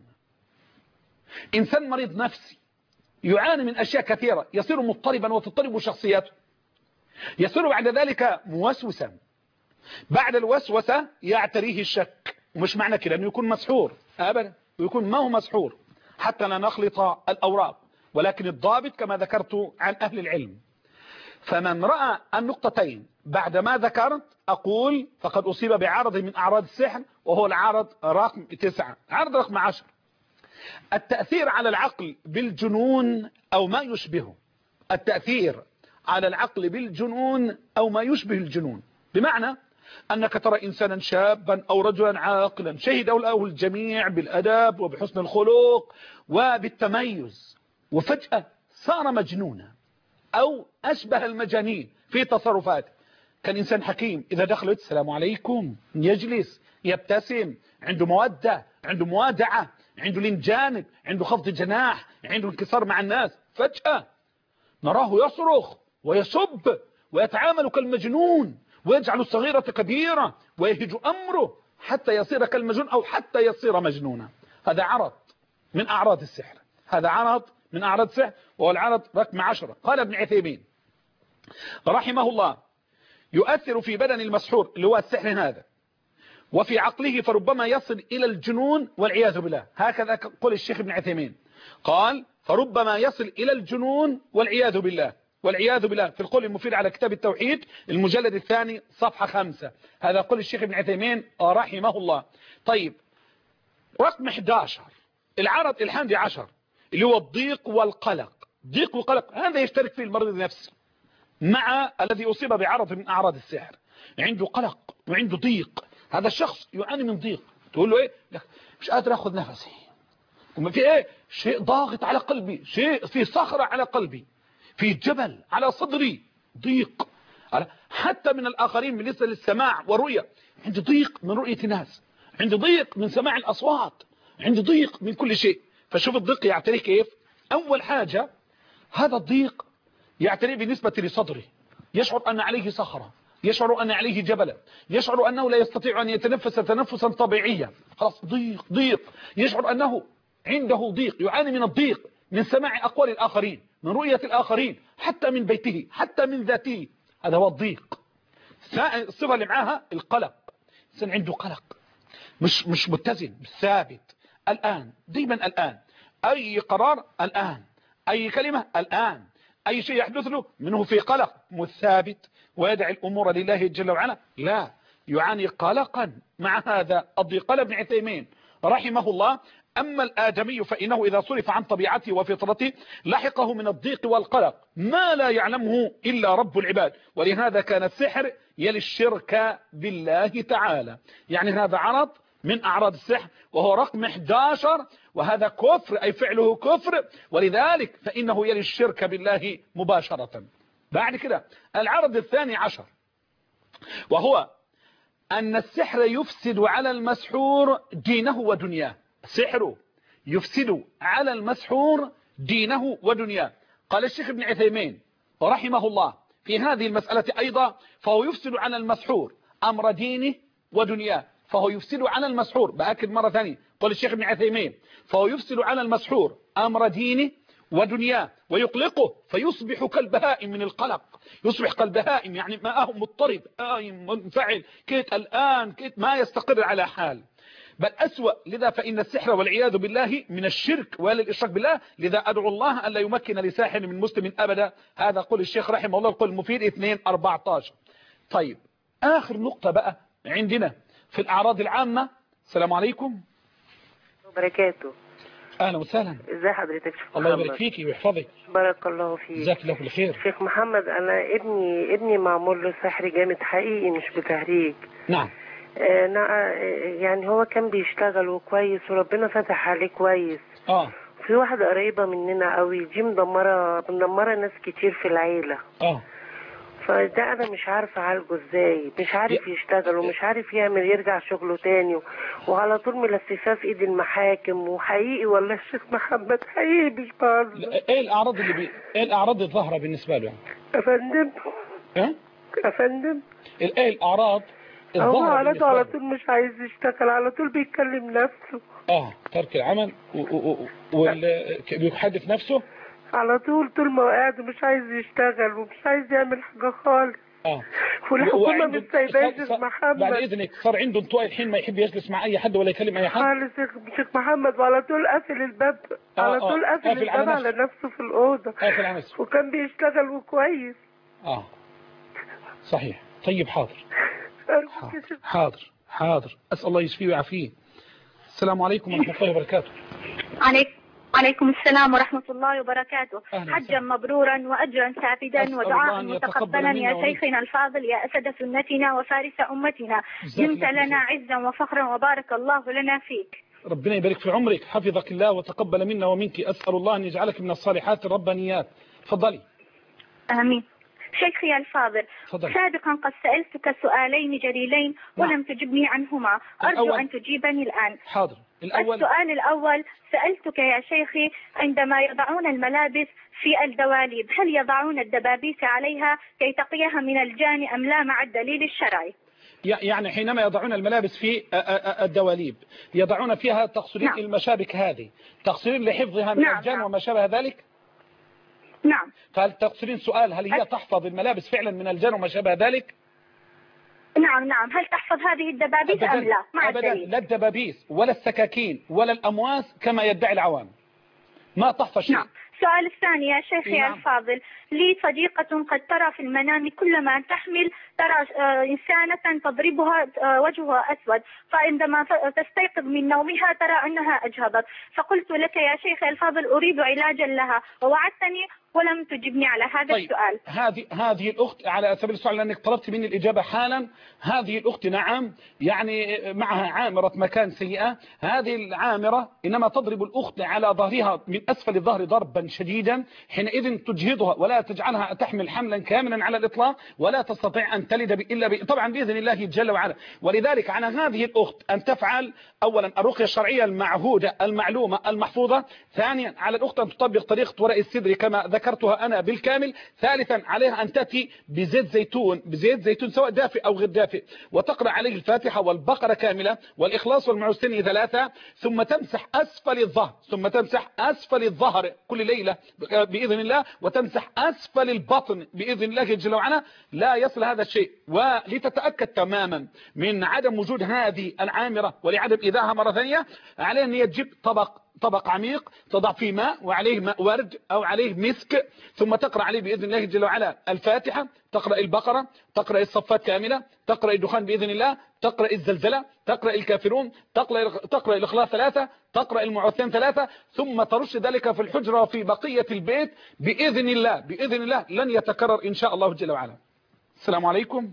إنسان مريض نفسي يعاني من أشياء كثيرة، يصير مضطربا وتضطرب شخصيته، يصير بعد ذلك موسوسا، بعد الوسوسة يعتريه الشك. ومش معنى كده أنه يكون مسحور أبدا، ويكون ما هو مسحور حتى لا نخلط الأوراق، ولكن الضابط كما ذكرت عن أهل العلم. فمن رأى النقطتين بعد ما ذكرت أقول فقد أصيب بعرض من أعراض السحر، وهو العرض رقم تسعة. عرض رقم عشر: التأثير على العقل بالجنون أو ما يشبهه. التأثير على العقل بالجنون أو ما يشبه الجنون، بمعنى أنك ترى إنسانا شابا أو رجلا عاقلا شهد له الجميع بالأدب وبحسن الخلق وبالتميز، وفجأة صار مجنونا أو أشبه المجانين في تصرفاته. كان إنسان حكيم، إذا دخلت السلام عليكم يجلس يبتسم، عنده مودة، عنده موادعة، عنده لين جانب، عنده خفض جناح، عنده انكسار مع الناس. فجأة نراه يصرخ ويسب ويتعامل كالمجنون ويجعل الصغيرة كبيرة ويهج أمره حتى يصير كالمجنون أو حتى يصير مجنونا. هذا عرض من أعراض السحر، هذا عرض من أعراض السحر، وهو العرض رقم عشرة. قال ابن عثيمين رحمه الله: يؤثر في بدن المسحور اللي هو السحر هذا وفي عقله، فربما يصل إلى الجنون والعياذ بالله. هكذا قول الشيخ ابن عثيمين، قال فربما يصل إلى الجنون والعياذ بالله، والعياذ بالله، في القول المفيد على كتاب التوحيد المجلد الثاني صفحة خمسة. هذا قول الشيخ ابن عثيمين رحمه الله. طيب رقم أحد عشر العرض الحادي عشر اللي هو الضيق والقلق. ضيق وقلق هذا يشترك فيه المريض النفسي مع الذي أصيب بعرض من أعراض السحر، عنده قلق وعنده ضيق. هذا الشخص يعاني من ضيق، تقول له ايه؟ مش قادر اخذ نفسي، وما في ايه؟ شيء ضاغط على قلبي، شيء في صخرة على قلبي، في جبل على صدري، ضيق. حتى من الآخرين بالنسبة للسماع والرؤية، عندي ضيق من رؤية الناس، عندي ضيق من سماع الأصوات، عندي ضيق من كل شيء. فشوف الضيق يعتريه كيف. أول حاجة هذا الضيق يعتريه بالنسبة لصدره، يشعر أن عليه صخرة، يشعر أن عليه جبلا، يشعر أنه لا يستطيع أن يتنفس تنفسا طبيعيا، خلاص ضيق ضيق. يشعر أنه عنده ضيق، يعاني من الضيق من سماع أقوال الآخرين، من رؤية الآخرين، حتى من بيته، حتى من ذاته. هذا هو الضيق. الصفة اللي معاها القلق، إنسان عنده قلق، مش مش متزن، مش ثابت، الآن دايما الآن، أي قرار الآن، أي كلمة الآن، أي شيء يحدث له منه في قلق، مش ثابت ويدعي الأمور لله جل وعلا، لا، يعاني قلقا مع هذا الضيق. قال ابن عثيمين رحمه الله: أما الآدمي فإنه إذا صرف عن طبيعته وفطرته لحقه من الضيق والقلق ما لا يعلمه إلا رب العباد، ولهذا كان السحر يلي الشرك بالله تعالى. يعني هذا عرض من أعراض السحر، وهو رقم أحد عشر، وهذا كفر، أي فعله كفر، ولذلك فإنه يلي الشرك بالله مباشرة. بعد كده العرض الثاني عشر، وهو أن السحر يفسد على المسحور دينه ودنياه. السحر يفسد على المسحور دينه ودنياه. قال الشيخ ابن عثيمين رحمه الله في هذه المسألة أيضا: فهو يفسد على المسحور أمر دينه ودنياه. فهو يفسد على المسحور، بأكد مرة ثانية، قال الشيخ ابن عثيمين: فهو يفسد على المسحور أمر دينه ودنياه ويقلقه فيصبح كالبهائم من القلق. يصبح كالبهائم يعني معه مضطرب، آه منفعل، كيت الآن كيت ما يستقر على حال. بل أسوأ. لذا فإن السحر والعياذ بالله من الشرك والإشراك بالله. لذا أدعو الله أن لا يمكن لساحر من مسلم أبدا. هذا قول الشيخ رحمه الله القول المفيد اثنين أربعة عشر. طيب آخر نقطة بقى عندنا في الأعراض العامة. السلام عليكم وبركاته. أهلا وسهلا. ازي حضرتك شيخ الله محمد؟ يبارك فيكي ويحفظك. بارك الله فيك. جزاك الله كل خير. شيخ محمد أنا ابني ابني معمول له سحر جامد حقيقي مش بتهريج. نعم. آه يعني هو كان بيشتغل وكويس وربنا فتح عليه كويس. اه في واحدة قريبة مننا قوي دي مدمرة مدمرة ناس كتير في العيلة. اه فده انا مش عارفه اعالجه ازاي، مش عارف يشتغل ومش عارف يعمل يرجع شغله تاني، وعلى طول ملففاه في ايد المحاكم. وحقيقي والله الشيخ محمد حقيقي مش بهزر. ايه الاعراض اللي بي... ايه الاعراض الظاهره بالنسبه له يعني؟ يا فندم ها يا فندم ايه الاعراض هو الظاهره على بالنسبه على له؟ طول مش عايز يشتغل، على طول بيتكلم نفسه. اه ترك العمل وبيحدث نفسه على طول طول ما هو قاعد مش عايز يشتغل ومش عايز يعمل حاجه خالص. اه والحكومه مش سايباه يا شيخ محمد. بعد اذنك صار عنده انطواء الحين ما يحب يجلس مع اي حد ولا يكلم اي حد خالص يا شيخ محمد، وعلى طول قافل الباب. آه على آه طول قافل الباب على على نفسه في الاوضه. قافل على نفسه. وكان بيشتغل وكويس. اه صحيح. طيب حاضر حاضر حاضر, حاضر. اسال الله يشفيه ويعافيه. السلام عليكم ورحمه الله وبركاته. عليكم وعليكم السلام ورحمة الله وبركاته. حجا مبرورا وأجرا سافدا ودعاء متقبلا يا شيخنا الفاضل يا أسد سنتنا وفارس أمتنا. دمت لنا عزا وفخرا وبارك الله لنا فيك. ربنا يبارك في عمرك، حفظك الله وتقبل منا ومنك. أسأل الله أن يجعلك من الصالحات الربانيات. تفضلي. آمين. شيخي الفاضل، فضل. سابقا قد سألتك سؤالين جليلين ولم تجبني عنهما، أرجو أن تجيبني الآن. حاضر. الأول. السؤال الأول سألتك يا شيخي عندما يضعون الملابس في الدواليب هل يضعون الدبابيس عليها كي تقيها من الجان أم لا مع الدليل الشرعي؟ يعني حينما يضعون الملابس في الدواليب يضعون فيها تقصيرين نعم. المشابك هذه تقصيرين لحفظها من نعم. الجان نعم. وما شابه ذلك. نعم. فالتقصيرين سؤال هل هي تحفظ الملابس فعلا من الجان وما شابه ذلك؟ نعم نعم. هل تحفظ هذه الدبابيس أم لا مع أبدا الدليل؟ لا الدبابيس ولا السكاكين ولا الأمواس كما يدعي العوام، ما تحفظ شيء. نعم. السؤال الثاني يا شيخي نعم. الفاضل، لي صديقة قد ترى في المنام كلما تحمل ترى إنسانة تضربها وجهها أسود، فعندما تستيقظ من نومها ترى أنها أجهضت، فقلت لك يا شيخي الفاضل أريد علاجا لها ووعدتني ولم تجبني على هذا طيب. السؤال. هذه هذه الأخت على سبيل السؤال لأنك طلبت مني الإجابة حالا، هذه الأخت نعم يعني معها عامرة مكان سيئة. هذه العامرة إنما تضرب الأخت على ظهرها من أسفل الظهر ضربا شديدا، حينئذ تجهضها ولا تجعلها تحمل حملا كاملا على الإطلاق ولا تستطيع أن تلد إلا ب... طبعا بإذن الله جل وعلا. ولذلك على هذه الأخت أن تفعل أولا الرقية الشرعية المعهودة المعلومة المحفوظة، ثانيا على الأخت أن تطبق طريقة ورق السدر كما ذكرتها أنا بالكامل، ثالثا عليها أن تأتي بزيت زيتون بزيت زيتون سواء دافئ أو غير دافئ وتقرأ عليه الفاتحة والبقرة كاملة والإخلاص والمعوذتين ثلاثة، ثم تمسح أسفل الظهر ثم تمسح أسفل الظهر كل ليلة بإذن الله، وتمسح أسفل البطن بإذن الله جل وعلا. لا يصل هذا الشيء. ولتتأكد تماما من عدم وجود هذه العامرة ولعدم إيذائها مرة ثانية، عليه أن تجيب طبق طبق عميق تضع فيه ماء وعليه ماء ورد أو عليه مسك، ثم تقرأ عليه بإذن الله جل وعلا الفاتحة، تقرأ البقرة، تقرأ الصفات كاملة، تقرأ الدخان بإذن الله، تقرأ الزلزلة، تقرأ الكافرون، تقرأ, تقرأ الإخلاص ثلاثة، تقرأ المعوذتين ثلاثة، ثم ترش ذلك في الحجرة وفي بقية البيت بإذن الله بإذن الله لن يتكرر إن شاء الله جل وعلا. السلام عليكم.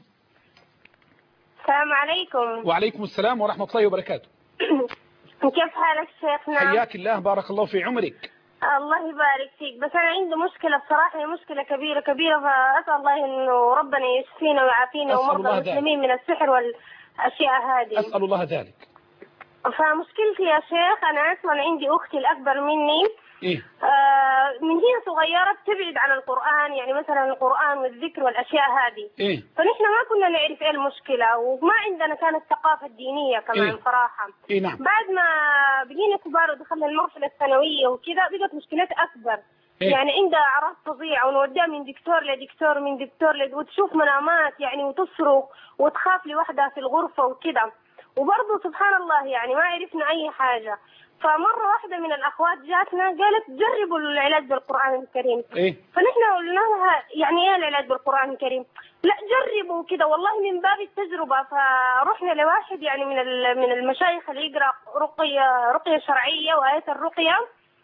السلام عليكم. وعليكم السلام ورحمة الله وبركاته. كيف حالك شيخنا؟ حياك الله بارك الله في عمرك. الله يبارك فيك، بس أنا عندي مشكلة بصراحة، هي مشكلة كبيرة كبيرة، فأسأل الله إنه ربنا يشفينا ويعافينا ومرضى المسلمين من السحر والأشياء هذه. أسأل الله ذلك. فمشكلتي يا شيخ أنا أصلا عندي أختي الأكبر مني إيه؟ آه من هي صغيرة بتبعد عن القرآن، يعني مثلا القرآن والذكر والأشياء هذه. إيه؟ فنحن ما كنا نعرف إيه المشكلة وما عندنا كانت الثقافة الدينية كمان. إيه؟ صراحة. إيه نعم. بعد ما بقينا كبار ودخلنا المرحلة الثانوية وكذا بقت مشكلتها أكبر. إيه؟ يعني عندها أعراض فظيعة ونوديها من دكتور لدكتور من دكتور لد... وتشوف منامات يعني وتصرخ وتخاف لوحدها في الغرفة وكذا. وبرضه سبحان الله يعني ما عرفنا أي حاجة. فمرة واحدة من الأخوات جاتنا قالت جربوا العلاج بالقرآن الكريم. إيه؟ فنحن قلنا لها يعني إيه العلاج بالقرآن الكريم؟ لا جربوا كده والله من باب التجربة. فرحنا لواحد يعني من من المشايخ اللي يقرأ رقية رقية شرعية وآية الرقية.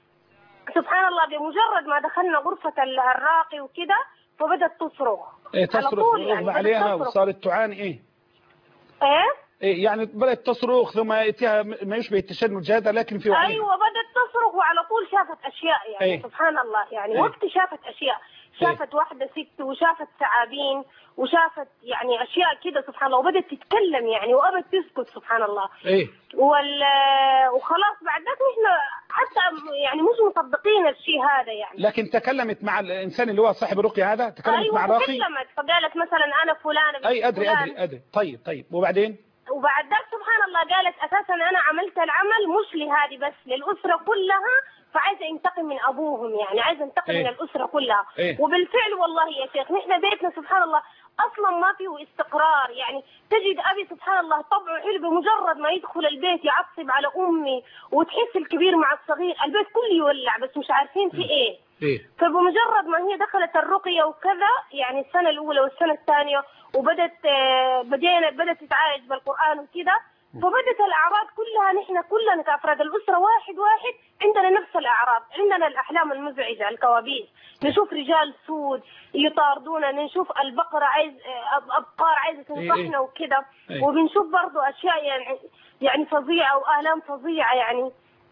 سبحان الله بمجرد ما دخلنا غرفة الراقي وكده فبدأت تصرخ. إيه تصرخ يعني عليها وصارت تعاني إيه؟ إيه؟ إيه يعني بدأت تصرخ ثم يأتيها ما يشبه التشنج جهدها لكن في وحيد. أيوة بدأت تصرخ وعلى طول شافت أشياء يعني أيه. سبحان الله يعني أيه. وقت شافت أشياء شافت أيه. واحدة ست وشافت ثعابين وشافت يعني أشياء كده سبحان الله وبدأت تتكلم يعني وأبد تسكت سبحان الله. إيه. وال وخلاص بعد ذلك إحنا حتى يعني مش مصدقين الشيء هذا يعني. لكن تكلمت مع الإنسان اللي هو صاحب الرقية هذا تكلمت أيوة مع راقي؟ أيوة تكلمت فقالت مثلا أنا فلانة. أي أدري فلان. أدري أدري طيب طيب وبعدين؟ وبعد ذلك سبحان الله قالت أساسا أنا عملت العمل مش لهذه بس للأسرة كلها فعايزة انتقم من أبوهم يعني عايزة انتقم إيه؟ من الأسرة كلها. إيه؟ وبالفعل والله يا شيخ نحن بيتنا سبحان الله أصلا ما فيه استقرار يعني تجد أبي سبحان الله طبعه حلو بمجرد ما يدخل البيت يعصب على أمي وتحس الكبير مع الصغير البيت كله يولع بس مش عارفين في إيه. إيه؟ فبمجرد ما هي دخلت الرقية وكذا يعني السنة الأولى والسنة الثانية وبدت بدينا بدت تتعالج بالقرآن وكذا فبدت الأعراض كلها نحن كلنا كأفراد الأسرة واحد واحد عندنا نفس الأعراض. عندنا الأحلام المزعجة الكوابيس نشوف رجال سود يطاردونا نشوف البقرة عايز أبقار عايزة تنصحنا وكذا وبنشوف برضو أشياء يعني يعني فظيعة وآلام فظيعة يعني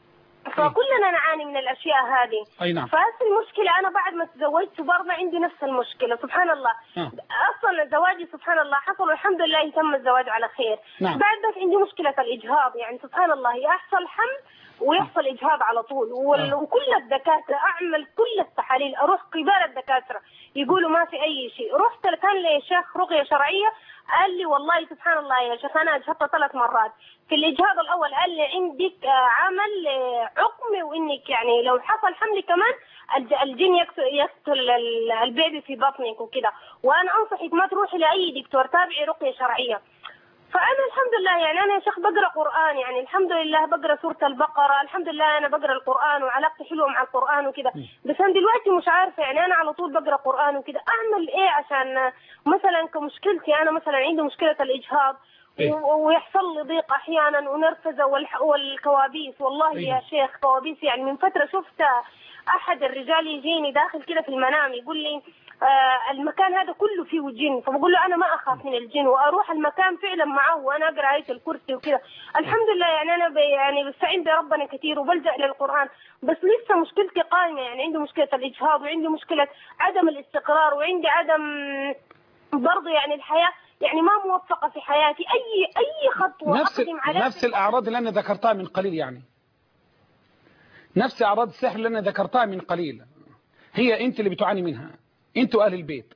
فكلنا نعاني من الأشياء هذه. أي نعم. فهذه المشكلة أنا بعد ما تزوجت برضه عندي نفس المشكلة سبحان الله. أه. أصلا زواجي سبحان الله حصل والحمد لله تم الزواج على خير. نعم. بعد ذلك عندي مشكلة الإجهاض يعني سبحان الله يحصل حمل ويحصل إجهاض على طول وال... أه. وكل الدكاترة أعمل كل التحاليل أروح قبال الدكاترة يقولوا ما في أي شيء. رحت كان لي شيخ رقية شرعية قال لي والله سبحان الله يا شيخ أنا أجهضت ثلاث مرات. في الإجهاض الأول قال لي عندك عمل عقم وإنك يعني لو حصل حمل كمان الجن يقتل البيبي في بطنك وكده وأنا أنصحك ما تروحي لأي دكتور تابعي رقية شرعية. فأنا الحمد لله يعني أنا يا شيخ بقرأ قرآن يعني الحمد لله بقرأ سورة البقرة الحمد لله أنا بقرأ القرآن وعلاقتي حلوة مع القرآن وكده بس أنا دلوقتي مش عارفة يعني أنا على طول بقرأ قرآن وكده أعمل إيه عشان مثلا كمشكلتي أنا مثلا عندي مشكلة الإجهاض ويحصل لي ضيق أحيانا ونرفزة والكوابيس والله أيه. يا شيخ كوابيس يعني من فترة شفت أحد الرجال يجيني داخل كده في المنام يقول لي آه المكان هذا كله فيه جن فبقول له أنا ما أخاف من الجن وأروح المكان فعلا معه وأنا أقرأ آية الكرسي وكده الحمد لله يعني أنا بي يعني بستعين بربنا كثير وبلجأ للقرآن بس لسه مشكلتي قائمة يعني عندي مشكلة الإجهاض وعندي مشكلة عدم الاستقرار وعندي عدم برضه يعني الحياة يعني ما موفقة في حياتي أي أي خطوة نفس أقدم على نفس الأعراض اللي أنا ذكرتها من قليل يعني نفس أعراض السحر اللي أنا ذكرتها من قليل هي أنت اللي بتعاني منها أنتوا أهل البيت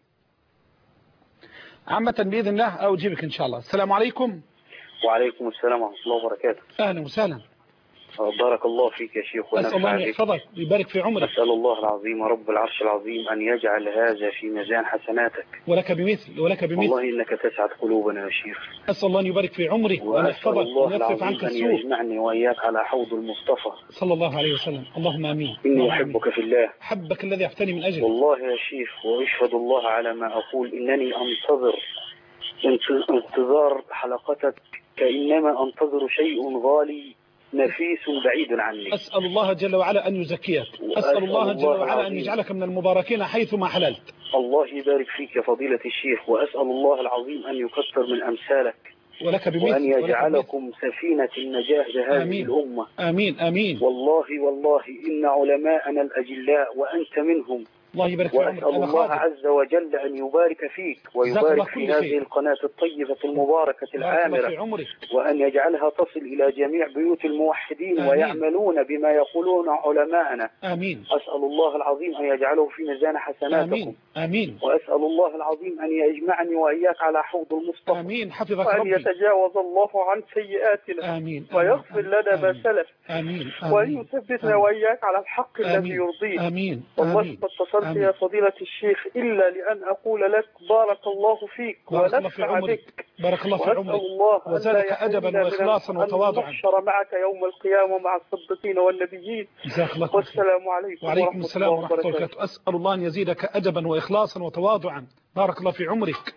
عامة بإذن الله أجيبك إن شاء الله. السلام عليكم. وعليكم السلام ورحمة الله وبركاته. أهلا وسهلا. بارك الله فيك يا شيخ أسأل الله أن يحفظك ويبارك في عمرك. أسأل الله العظيم رب العرش العظيم أن يجعل هذا في ميزان حسناتك ولك بمثل ولك بمثل والله إنك تسعد قلوبنا يا شيخ. أسأل الله أن يبارك في عمرك وأن يحفظك ويصرف عنك السوء أن يجمعني وإياك على حوض المصطفى صلى الله عليه وسلم. اللهم آمين. إني أحبك في الله حبك الذي أحتني من أجله والله يا شيخ وأشهد الله على ما أقول إنني أنتظر انتظار حلقتك كإنما أنتظر شيء غالي نفيس بعيد عنك. أسأل الله جل وعلا أن يزكيك أسأل الله جل وعلا أن يجعلك من المباركين حيثما حللت. الله يبارك فيك يا فضيلة الشيخ وأسأل الله العظيم أن يكثر من أمثالك ولك بمثل وأن يجعلكم سفينة النجاة لهذه آمين. الأمة آمين آمين. والله والله إن علماءنا الأجلاء وأنت منهم الله يبارك في عمرك. وأسأل الله عز وجل أن يبارك فيك ويبارك في هذه خير. القناة الطيبة المباركة العامرة وأن يجعلها تصل إلى جميع بيوت الموحدين آمين. ويعملون بما يقولون علماءنا. آمين. أسأل الله العظيم أن يجعله في ميزان حسناتكم. آمين. آمين. وأسأل الله العظيم أن يجمعني وإياك على حوض المصطفى. آمين. حفظك وأن ربي. يتجاوز الله عن سيئاتنا. آمين. ويغفر لنا ما سلف. آمين. وأن يثبتنا وإياك على الحق الذي يرضيه. آمين. والله آمين. قد اتصلت يا فضيلة الشيخ إلا لأن أقول لك بارك الله فيك ونفع بك. بارك الله في عمرك وزادك أدبا وإخلاصا وتواضعا. نحشر معك يوم القيامة مع الصديقين والنبيين. والسلام عليكم وعليكم السلام ورحمة الله وبركاته. أسأل الله أن يزيدك أدبا وإخلاصا وتواضعا. بارك الله في عمرك.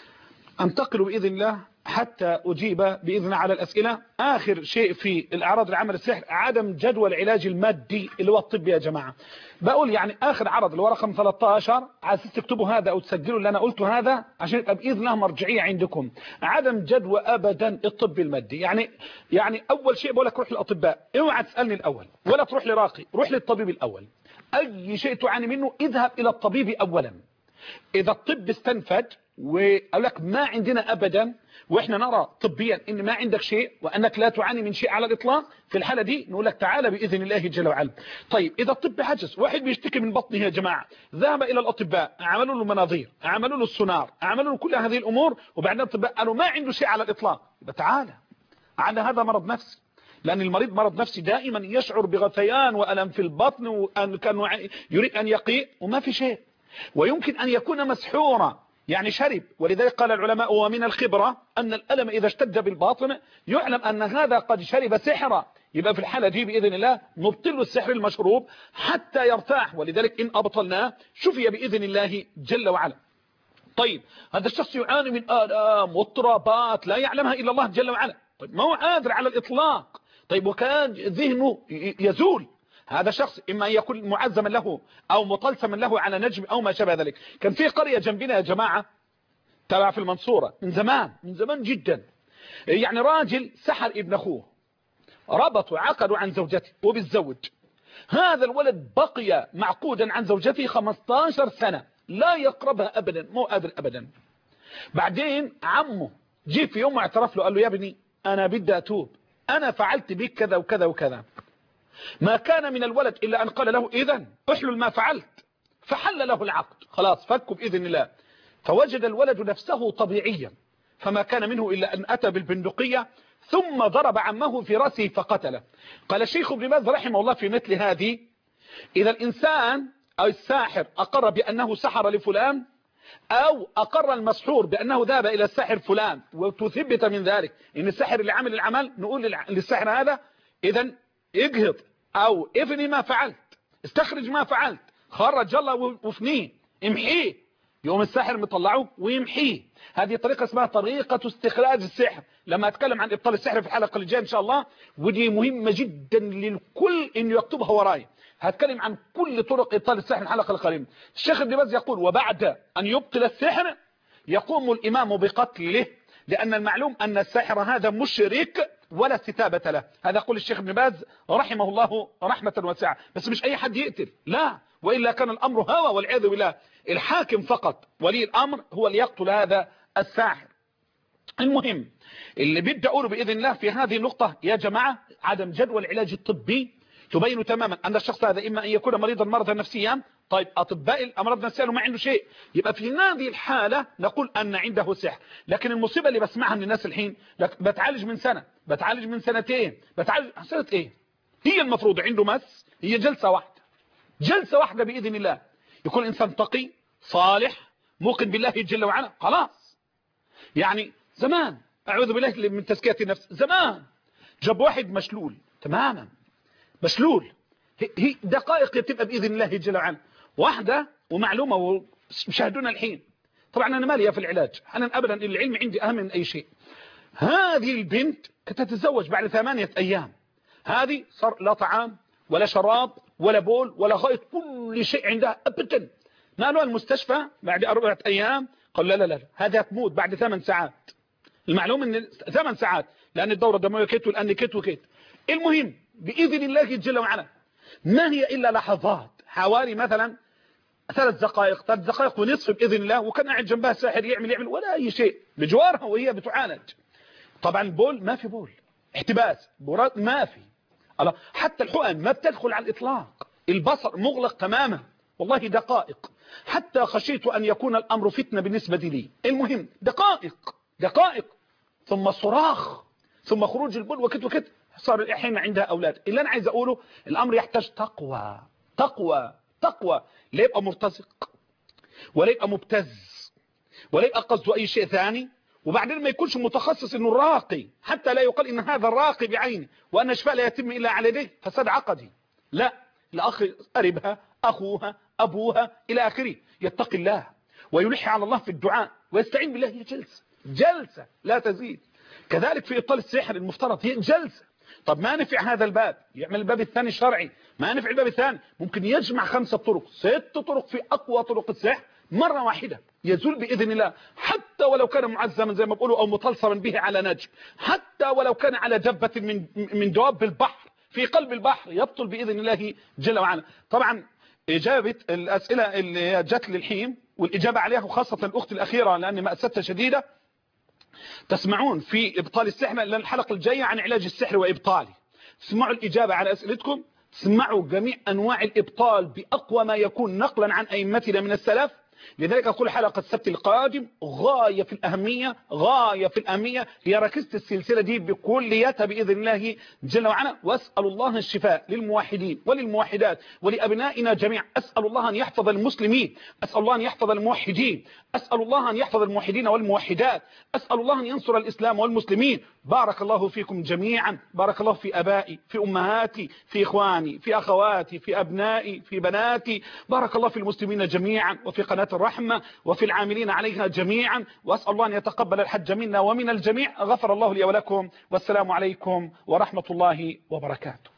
أنتقل بإذن الله حتى أجيب بإذن الله على الأسئلة. آخر شيء في الأعراض العامة للسحر عدم جدوى العلاج المادي اللي هو الطبي يا جماعة. بقول يعني آخر عرض اللي هو رقم ثلاثة عشر، عايز تكتبوا هذا أو تسجلوا اللي أنا قلته هذا عشان يبقى بإذن الله مرجعية عندكم. عدم جدوى أبدا الطب المادي. يعني يعني أول شيء بقول لك روح للأطباء، اوعى تسألني الأول ولا تروح لراقي، روح للطبيب الأول. أي شيء تعاني منه اذهب إلى الطبيب أولا. إذا الطب استنفد وقال لك ما عندنا أبدا وإحنا نرى طبيا إن ما عندك شيء وأنك لا تعاني من شيء على الإطلاق، في الحالة دي نقول لك تعالى بإذن الله جل وعلا. طيب إذا الطب عجز، واحد بيشتكي من بطنه يا جماعة، ذهب إلى الأطباء، عملوا له مناظير، عملوا له السونار، عملوا له كل هذه الأمور، وبعدين الأطباء قالوا ما عنده شيء على الإطلاق، يبقى تعالى. على هذا مرض نفسي، لأن المريض مرض نفسي دائما يشعر بغثيان وألم في البطن وأن كان يريد أن يقيء وما في شيء، ويمكن أن يكون مسحورا يعني شرب. ولذلك قال العلماء ومن الخبرة أن الألم إذا اشتد بالباطن يعلم أن هذا قد شرب سحرا، يبقى في الحالة دي بإذن الله نبطل السحر المشروب حتى يرتاح، ولذلك إن أبطلناه شفي بإذن الله جل وعلا. طيب هذا الشخص يعاني من آلام واضطرابات لا يعلمها إلا الله جل وعلا، طيب ما هو قادر على الإطلاق، طيب وكان ذهنه يزول، هذا شخص إما أن يكون معزما له أو مطلسما له على نجم أو ما شابه ذلك. كان في قرية جنبنا يا جماعة تبع في المنصورة من زمان من زمان جدا، يعني راجل سحر ابن أخوه، ربطوا عقدوا عن زوجته وبالزوج. هذا الولد بقي معقودا عن زوجته خمسة عشر سنة لا يقربها أبدا، مو قادر أبدا. بعدين عمه جي في يوم اعترف له قال له يا ابني أنا بدي أتوب، أنا فعلت بك كذا وكذا وكذا. ما كان من الولد إلا أن قال له إذن احلل ما فعلت، فحل له العقد، خلاص فكوا بإذن الله. فوجد الولد نفسه طبيعيا، فما كان منه إلا أن أتى بالبندقية ثم ضرب عمه في رأسه فقتله. قال الشيخ ابن باز رحمه الله في مثل هذه: إذا الإنسان أو الساحر أقر بأنه سحر لفلان أو أقر المسحور بأنه ذهب إلى الساحر فلان وتثبت من ذلك إن الساحر اللي عمل العمل، نقول للساحر هذا إذن اجهض أو افني ما فعلت، استخرج ما فعلت، خرج الله وفنيه، امحيه. يوم الساحر مطلعه ويمحيه. هذه طريقة اسمها طريقة استخراج السحر. لما اتكلم عن ابطال السحر في الحلقة الجاية ان شاء الله، ودي مهمة جدا للكل انه يكتبها وراي، هتكلم عن كل طرق ابطال السحر الحلقة القادمة. الشيخ ابن باز يقول وبعد ان يبطل السحر يقوم الامام بقتله، لان المعلوم ان الساحر هذا مشرك ولا استتابة له. هذا يقول الشيخ ابن باز رحمه الله رحمة واسعة. بس مش اي حد يقتل، لا، وإلا كان الامر هوى والعياذ بالله. الحاكم فقط ولي الامر هو اللي يقتل هذا الساحر. المهم اللي بدي اقوله باذن الله في هذه النقطة يا جماعة، عدم جدوى العلاج الطبي تبين تماما ان الشخص هذا اما ان يكون مريضا مرضا نفسيا. طيب اطباء الامراض النفسيه ما عنده شيء، يبقى في هذه الحالة نقول ان عنده سحر. لكن المصيبة اللي بسمعها من الناس الحين، بتعالج من سنة، بتعالج من سنتين، بتعالج سنة ايه؟ هي المفروض عنده مس، هي جلسة واحدة، جلسة واحدة بإذن الله يكون إنسان تقي صالح موقن بالله جل وعلا، خلاص. يعني زمان أعوذ بالله من تزكية النفس، زمان جاب واحد مشلول تماما، مشلول، هي دقائق تبقى بإذن الله جل وعلا. واحدة ومعلومة وشاهدونا الحين، طبعا أنا مالي في العلاج، أنا أبدا العلم عندي أهم من أي شيء. هذه البنت كتتزوج بعد ثمانية أيام، هذه صار لا طعام ولا شراب ولا بول ولا غاية، كل شيء عندها أبدا. نقلوا المستشفى بعد أربعة أيام، قال لا لا لا هذا تموت بعد ثمان ساعات. المعلوم أن ثمان ساعات، لأن الدورة الدموية كيت والأن كيت وكيت. المهم بإذن الله جل وعلا ما هي إلا لحظات، حوالي مثلا ثلاث دقائق ثلاث دقائق ونصف بإذن الله، وكان قاعد جنبها الساحر يعمل يعمل ولا أي شيء بجوارها وهي بتعالج. طبعا بول ما في، بول احتباس بورات ما في، الله حتى الحقن ما بتدخل على الإطلاق، البصر مغلق تماما، والله دقائق، حتى خشيت أن يكون الأمر فتنة بالنسبة لي. المهم دقائق دقائق ثم صراخ ثم خروج البول وكت وكت، صار الحين عندها أولاد. اللي أنا عايز أقوله الأمر يحتاج تقوى تقوى تقوى، لا يبقى مرتزق ولا يبقى مبتز ولا يبقى قصده أي شيء ثاني، وبعدين ما يكونش متخصص انه راقي، حتى لا يقال ان هذا الراقي بعينه وان الشفاء لا يتم الا على يديه، فساد عقدي. لا، الاخ قريبها، اخوها، ابوها الى اخره، يتقي الله ويلح على الله في الدعاء ويستعين بالله. هي جلسه جلسه لا تزيد. كذلك في ابطال السحر المفترض هي جلسه. طب ما نفع هذا الباب، يعمل الباب الثاني شرعي. ما نفع الباب الثاني، ممكن يجمع خمسة طرق ست طرق في اقوى طرق السحر مرة واحدة، يزول بإذن الله، حتى ولو كان معزما زي ما بيقولوا أو مطلسما به على نجم، حتى ولو كان على جبة من من دواب البحر في قلب البحر، يبطل بإذن الله جل وعلا. طبعا إجابة الأسئلة اللي جت للحين والإجابة عليها، وخاصة الأخت الأخيرة لأن مأساتها شديدة، تسمعون في إبطال السحر، لأن الحلقة الجاية عن علاج السحر وإبطاله. تسمعوا الإجابة على أسئلتكم، تسمعوا جميع أنواع الإبطال بأقوى ما يكون نقلا عن أئمتنا من السلف. لذلك أقول حلقة السبت القادم غاية في الأهمية، غاية في الأهمية، هي ركزت السلسلة دي بكليتها بإذن الله جل وعلا. وأسأل الله الشفاء للموحدين وللموحدات ولأبنائنا جميعا. أسأل الله أن يحفظ المسلمين، أسأل الله أن يحفظ الموحدين، أسأل الله أن يحفظ الموحدين والموحدات، أسأل الله أن ينصر الإسلام والمسلمين. بارك الله فيكم جميعا، بارك الله في أبائي، في أمهاتي، في إخواني، في أخواتي، في أبنائي، في بناتي، بارك الله في المسلمين جميعا وفي قناة الرحمة وفي العاملين عليها جميعا. وأسأل الله أن يتقبل الحج منا ومن الجميع. غفر الله لي ولكم، والسلام عليكم ورحمة الله وبركاته.